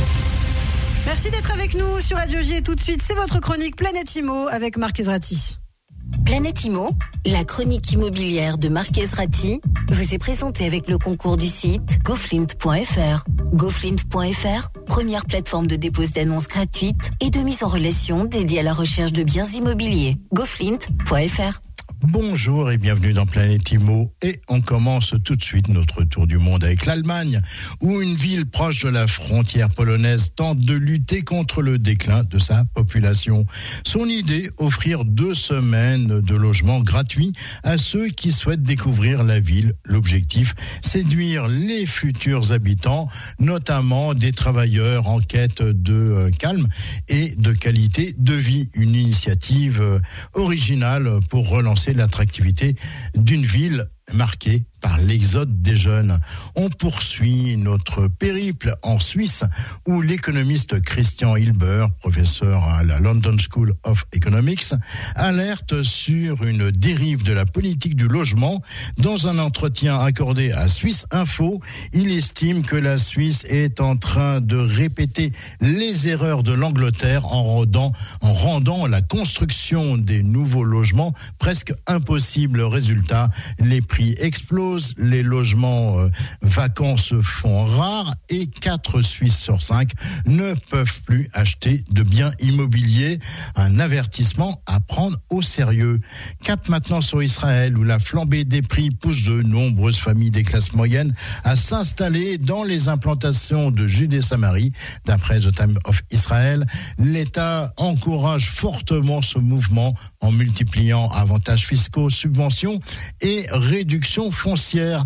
Merci d'être avec nous sur Radio J et tout de suite, c'est votre chronique Planète Immo avec Marc Ezrati. Planète Immo, la chronique immobilière de Marc Ezrati, vous est présentée avec le concours du site goflint point f r. goflint point f r, première plateforme de dépose d'annonces gratuite et de mise en relation dédiée à la recherche de biens immobiliers. goflint point f r. Bonjour et bienvenue dans Planète Immo. Et on commence tout de suite notre tour du monde avec l'Allemagne, où une ville proche de la frontière polonaise tente de lutter contre le déclin de sa population. Son idée, offrir deux semaines de logement gratuit à ceux qui souhaitent découvrir la ville. L'objectif, séduire les futurs habitants, notamment des travailleurs en quête de calme et de qualité de vie. Une initiative originale pour relancer l'attractivité d'une ville marquée par l'exode des jeunes. On poursuit notre périple en Suisse où l'économiste Christian Hilber, professeur à la London School of Economics, alerte sur une dérive de la politique du logement. Dans un entretien accordé à Suisse Info, il estime que la Suisse est en train de répéter les erreurs de l'Angleterre en rendant, en rendant la construction des nouveaux logements presque impossible. Résultat, les prix explosent, les logements euh, vacants se font rares et quatre Suisses sur cinq ne peuvent plus acheter de biens immobiliers. Un avertissement à prendre au sérieux. Cap maintenant sur Israël où la flambée des prix pousse de nombreuses familles des classes moyennes à s'installer dans les implantations de Judée-Samarie. D'après The Times of Israel, l'État encourage fortement ce mouvement en multipliant avantages fiscaux, subventions et réductions foncières.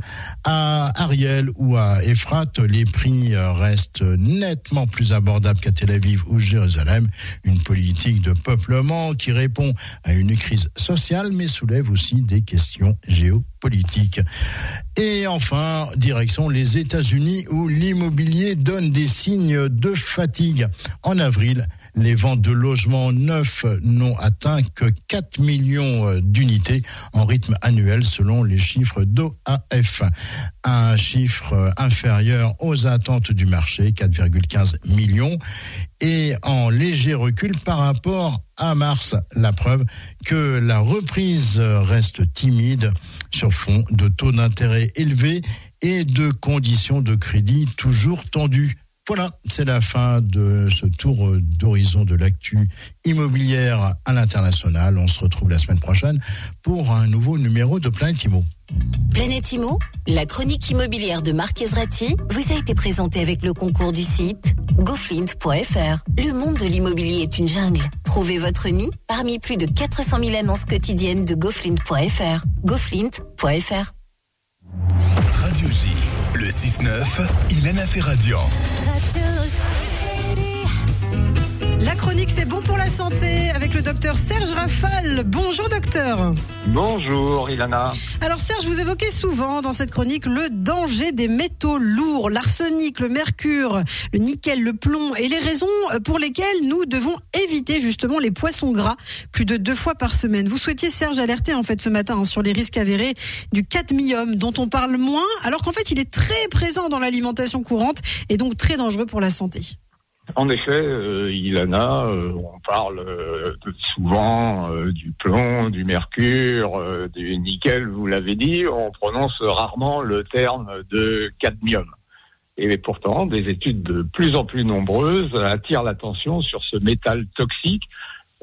À Ariel ou à Ephrat, les prix restent nettement plus abordables qu'à Tel Aviv ou Jérusalem. Une politique de peuplement qui répond à une crise sociale mais soulève aussi des questions géopolitiques. Et enfin, direction les États-Unis où l'immobilier donne des signes de fatigue. En avril, les ventes de logements neufs n'ont atteint que quatre millions d'unités en rythme annuel selon les chiffres d'O A F. Un chiffre inférieur aux attentes du marché, quatre virgule quinze millions, et en léger recul par rapport à mars. La preuve que la reprise reste timide sur fond de taux d'intérêt élevés et de conditions de crédit toujours tendues. Voilà, c'est la fin de ce tour d'horizon de l'actu immobilière à l'international. On se retrouve la semaine prochaine pour un nouveau numéro de Planète Immo. Planète Immo, la chronique immobilière de Marc Ezrati, vous a été présentée avec le concours du site goflint point f r. Le monde de l'immobilier est une jungle. Trouvez votre nid parmi plus de quatre cent mille annonces quotidiennes de goflint point f r. goflint point f r. Radio J, le six neuf, Ilana Ferradian. La chronique c'est bon pour la santé avec le docteur Serge Rafal. Bonjour docteur. Bonjour Ilana. Alors Serge, vous évoquez souvent dans cette chronique le danger des métaux lourds, l'arsenic, le mercure, le nickel, le plomb et les raisons pour lesquelles nous devons éviter justement les poissons gras plus de deux fois par semaine. Vous souhaitiez Serge alerter en fait ce matin hein, sur les risques avérés du cadmium dont on parle moins alors qu'en fait il est très présent dans l'alimentation courante et donc très dangereux pour la santé. En effet, euh, Ilana, euh, on parle euh, souvent euh, du plomb, du mercure, euh, du nickel, vous l'avez dit, on prononce rarement le terme de cadmium. Et pourtant, des études de plus en plus nombreuses attirent l'attention sur ce métal toxique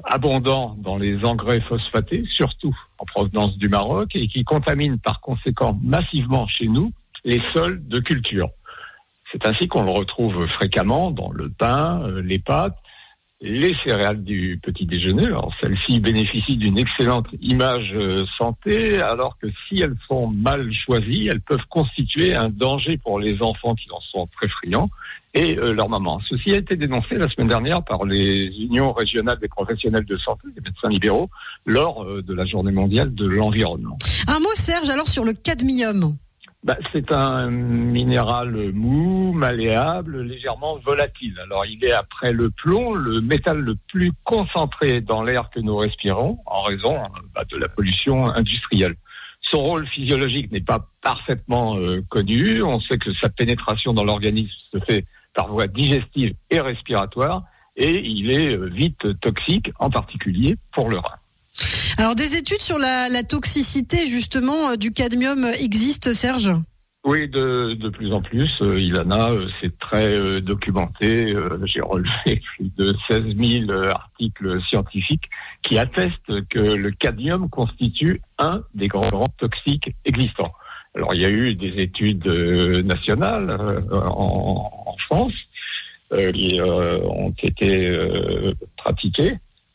abondant dans les engrais phosphatés, surtout en provenance du Maroc, et qui contamine par conséquent massivement chez nous les sols de culture. C'est ainsi qu'on le retrouve fréquemment dans le pain, euh, les pâtes, les céréales du petit déjeuner. Alors celles-ci bénéficient d'une excellente image euh, santé, alors que si elles sont mal choisies, elles peuvent constituer un danger pour les enfants qui en sont très friands et euh, leur maman. Ceci a été dénoncé la semaine dernière par les unions régionales des professionnels de santé, des médecins libéraux, lors euh, de la journée mondiale de l'environnement. Un mot, Serge, alors sur le cadmium. Bah, c'est un minéral mou, malléable, légèrement volatile. Alors, il est, après le plomb, le métal le plus concentré dans l'air que nous respirons, en raison bah, de la pollution industrielle. Son rôle physiologique n'est pas parfaitement euh, connu. On sait que sa pénétration dans l'organisme se fait par voie digestive et respiratoire, et il est euh, vite toxique, en particulier pour le rein. Alors, des études sur la, la toxicité, justement, du cadmium existent, Serge ? Oui, de, de plus en plus, euh, Ilana, euh, c'est très euh, documenté. Euh, j'ai relevé plus de seize mille euh, articles scientifiques qui attestent que le cadmium constitue un des grands, grands toxiques existants. Alors, il y a eu des études euh, nationales euh, en, en France euh, qui euh, ont été euh, pratiquées.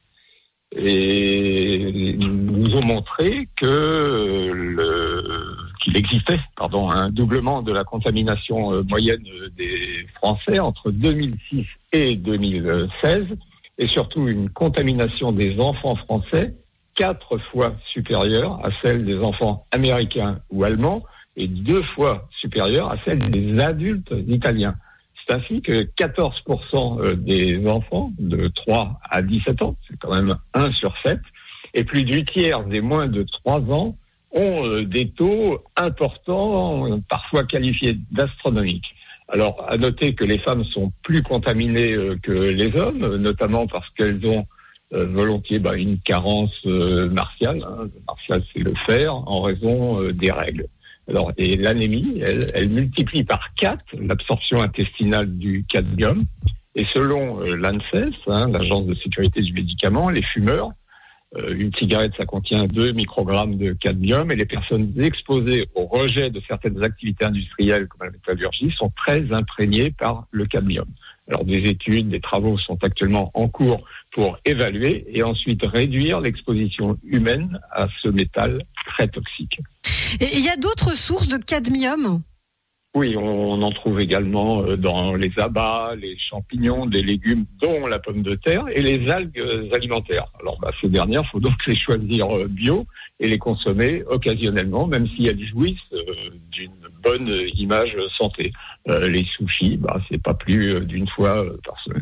Et nous ont montré que le, qu'il existait pardon, un doublement de la contamination euh, moyenne des Français entre deux mille six et deux mille seize, et surtout une contamination des enfants français quatre fois supérieure à celle des enfants américains ou allemands et deux fois supérieure à celle des adultes italiens. C'est ainsi que quatorze pour cent des enfants de trois à dix-sept ans, c'est quand même un sur sept, et plus du tiers des moins de trois ans ont des taux importants, parfois qualifiés d'astronomiques. Alors, à noter que les femmes sont plus contaminées que les hommes, notamment parce qu'elles ont euh, volontiers bah, une carence euh, martiale. Hein. Le martial, c'est le fer, en raison euh, des règles. Alors, et l'anémie, elle, elle multiplie par quatre l'absorption intestinale du cadmium. Et selon euh, l'ANSES, hein, l'Agence de sécurité du médicament, les fumeurs, euh, une cigarette, ça contient deux microgrammes de cadmium, et les personnes exposées au rejet de certaines activités industrielles, comme la métallurgie, sont très imprégnées par le cadmium. Alors, des études, des travaux sont actuellement en cours pour évaluer et ensuite réduire l'exposition humaine à ce métal très toxique. Et il y a d'autres sources de cadmium ? Oui, on en trouve également dans les abats, les champignons, des légumes, dont la pomme de terre, et les algues alimentaires. Alors, bah, ces dernières, il faut donc les choisir bio et les consommer occasionnellement, même si elles jouissent euh, d'une bonne image santé. Euh, les sushis, bah, c'est pas plus d'une fois par semaine.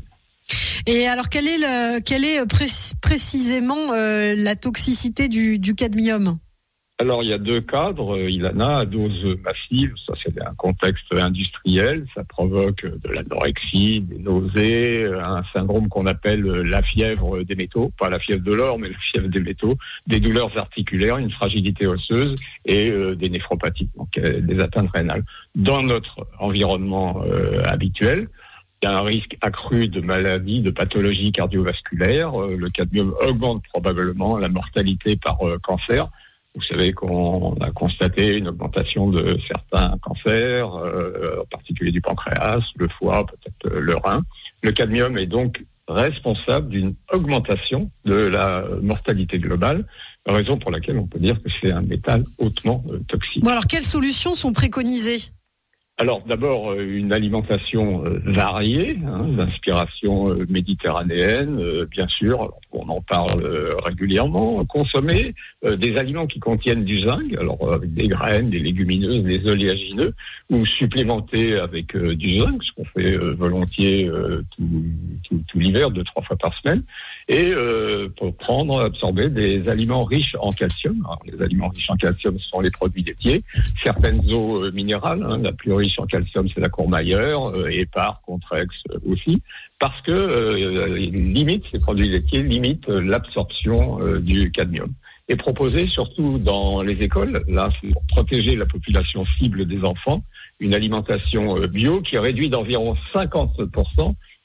Et alors, quelle est, le, quelle est pré- précisément euh, la toxicité du, du cadmium ? Alors, il y a deux cadres, Ilana, à dose massive, ça c'est un contexte industriel, ça provoque de l'anorexie, des nausées, un syndrome qu'on appelle la fièvre des métaux, pas la fièvre de l'or, mais la fièvre des métaux, des douleurs articulaires, une fragilité osseuse et euh, des néphropathies, donc euh, des atteintes rénales. Dans notre environnement euh, habituel, il y a un risque accru de maladies, de pathologies cardiovasculaires, euh, le cadmium augmente probablement la mortalité par euh, cancer. Vous savez qu'on a constaté une augmentation de certains cancers, euh, en particulier du pancréas, le foie, peut-être le rein. Le cadmium est donc responsable d'une augmentation de la mortalité globale, raison pour laquelle on peut dire que c'est un métal hautement euh, toxique. Bon, alors, quelles solutions sont préconisées ? Alors d'abord une alimentation euh, variée, hein, d'inspiration euh, méditerranéenne, euh, bien sûr, on en parle euh, régulièrement, consommer euh, des aliments qui contiennent du zinc, alors euh, avec des graines, des légumineuses, des oléagineux, ou supplémenter avec euh, du zinc, ce qu'on fait euh, volontiers euh, tout, tout, tout l'hiver, deux, trois fois par semaine, et euh, pour prendre, absorber des aliments riches en calcium. Alors, les aliments riches en calcium sont les produits laitiers, certaines eaux euh, minérales, hein, la plus riche en calcium, c'est la Courmayeur, euh, Épar, Contrex euh, aussi, parce que euh, limite, ces produits laitiers limitent euh, l'absorption euh, du cadmium. Et proposer surtout dans les écoles, là, c'est pour protéger la population cible des enfants, une alimentation euh, bio qui réduit d'environ cinquante pour cent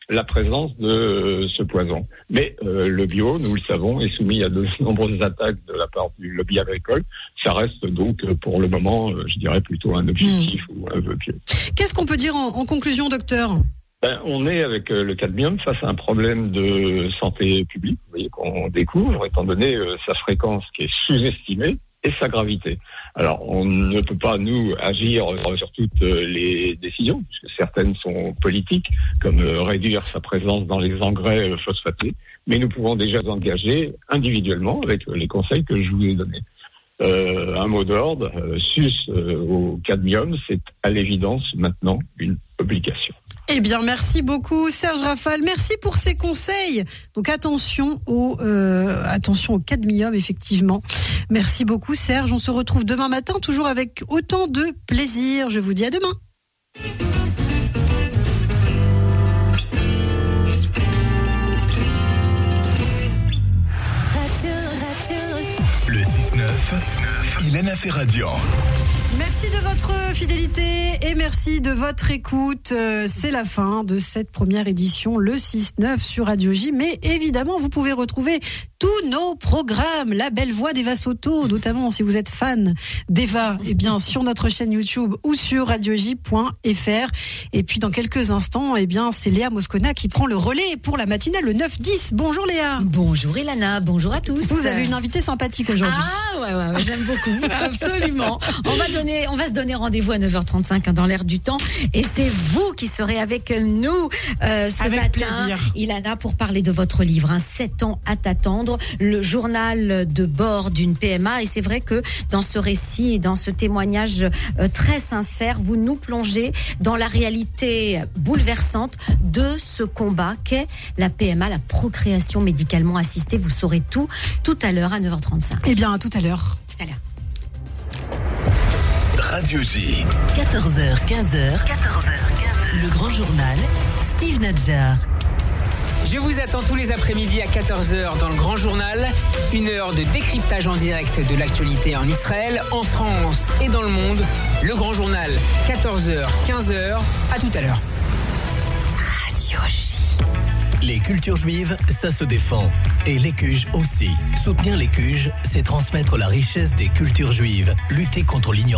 la présence de euh, ce poison. Mais euh, le bio, nous le savons, est soumis à de nombreuses attaques de la part du lobby agricole. Ça reste donc euh, pour le moment, euh, je dirais plutôt un objectif mmh. ou un vœu pieux. Qu'est-ce qu'on peut dire en, en conclusion, docteur ? Ben, on est avec euh, le cadmium face à un problème de santé publique, vous voyez, qu'on découvre, étant donné euh, sa fréquence qui est sous-estimée et sa gravité. Alors, on ne peut pas, nous, agir sur toutes les décisions, puisque certaines sont politiques, comme réduire sa présence dans les engrais phosphatés, mais nous pouvons déjà nous engager individuellement avec les conseils que je vous ai donnés. Euh, un mot d'ordre, euh, sus euh, au cadmium, c'est à l'évidence maintenant une obligation. Eh bien, merci beaucoup Serge Rafal. Merci pour ces conseils. Donc attention au euh, attention au cadmium, effectivement. Merci beaucoup Serge. On se retrouve demain matin, toujours avec autant de plaisir. Je vous dis à demain. Le six neuf, Ilana Ferradian. Merci de votre fidélité et merci de votre écoute. C'est la fin de cette première édition, le six neuf sur Radio J. Mais évidemment, vous pouvez retrouver tous nos programmes, la belle voix d'Eva Soto, notamment si vous êtes fan d'Eva, eh bien sur notre chaîne YouTube ou sur radio j point f r. Et puis dans quelques instants, eh bien c'est Léa Moscona qui prend le relais pour la matinale le neuf dix. Bonjour Léa. Bonjour Ilana, bonjour à tous. Vous avez une invitée sympathique aujourd'hui. Ah ouais, ouais, ouais j'aime beaucoup, absolument. On va donner, on va se donner rendez-vous à neuf heures trente-cinq hein, dans l'air du temps, et c'est vous qui serez avec nous euh, ce avec matin, plaisir. Ilana, pour parler de votre livre, hein, sept ans à t'attendre, le journal de bord d'une P M A. Et c'est vrai que dans ce récit et dans ce témoignage euh, très sincère, vous nous plongez dans la réalité bouleversante de ce combat qu'est la P M A, la procréation médicalement assistée. Vous saurez tout tout à l'heure à neuf heures trente-cinq. Eh bien, à tout à l'heure. Tout à l'heure. Radio J. quatorze heures, quinze heures. quatorze heures, quinze heures. Le grand journal, Steve Nadjar. Je vous attends tous les après-midi à quatorze heures dans le Grand Journal. Une heure de décryptage en direct de l'actualité en Israël, en France et dans le monde. Le Grand Journal, quatorze heures, quinze heures. À tout à l'heure. Radio J. Les cultures juives, ça se défend. Et l'E C U J aussi. Soutenir l'E C U J, c'est transmettre la richesse des cultures juives, lutter contre l'ignorance.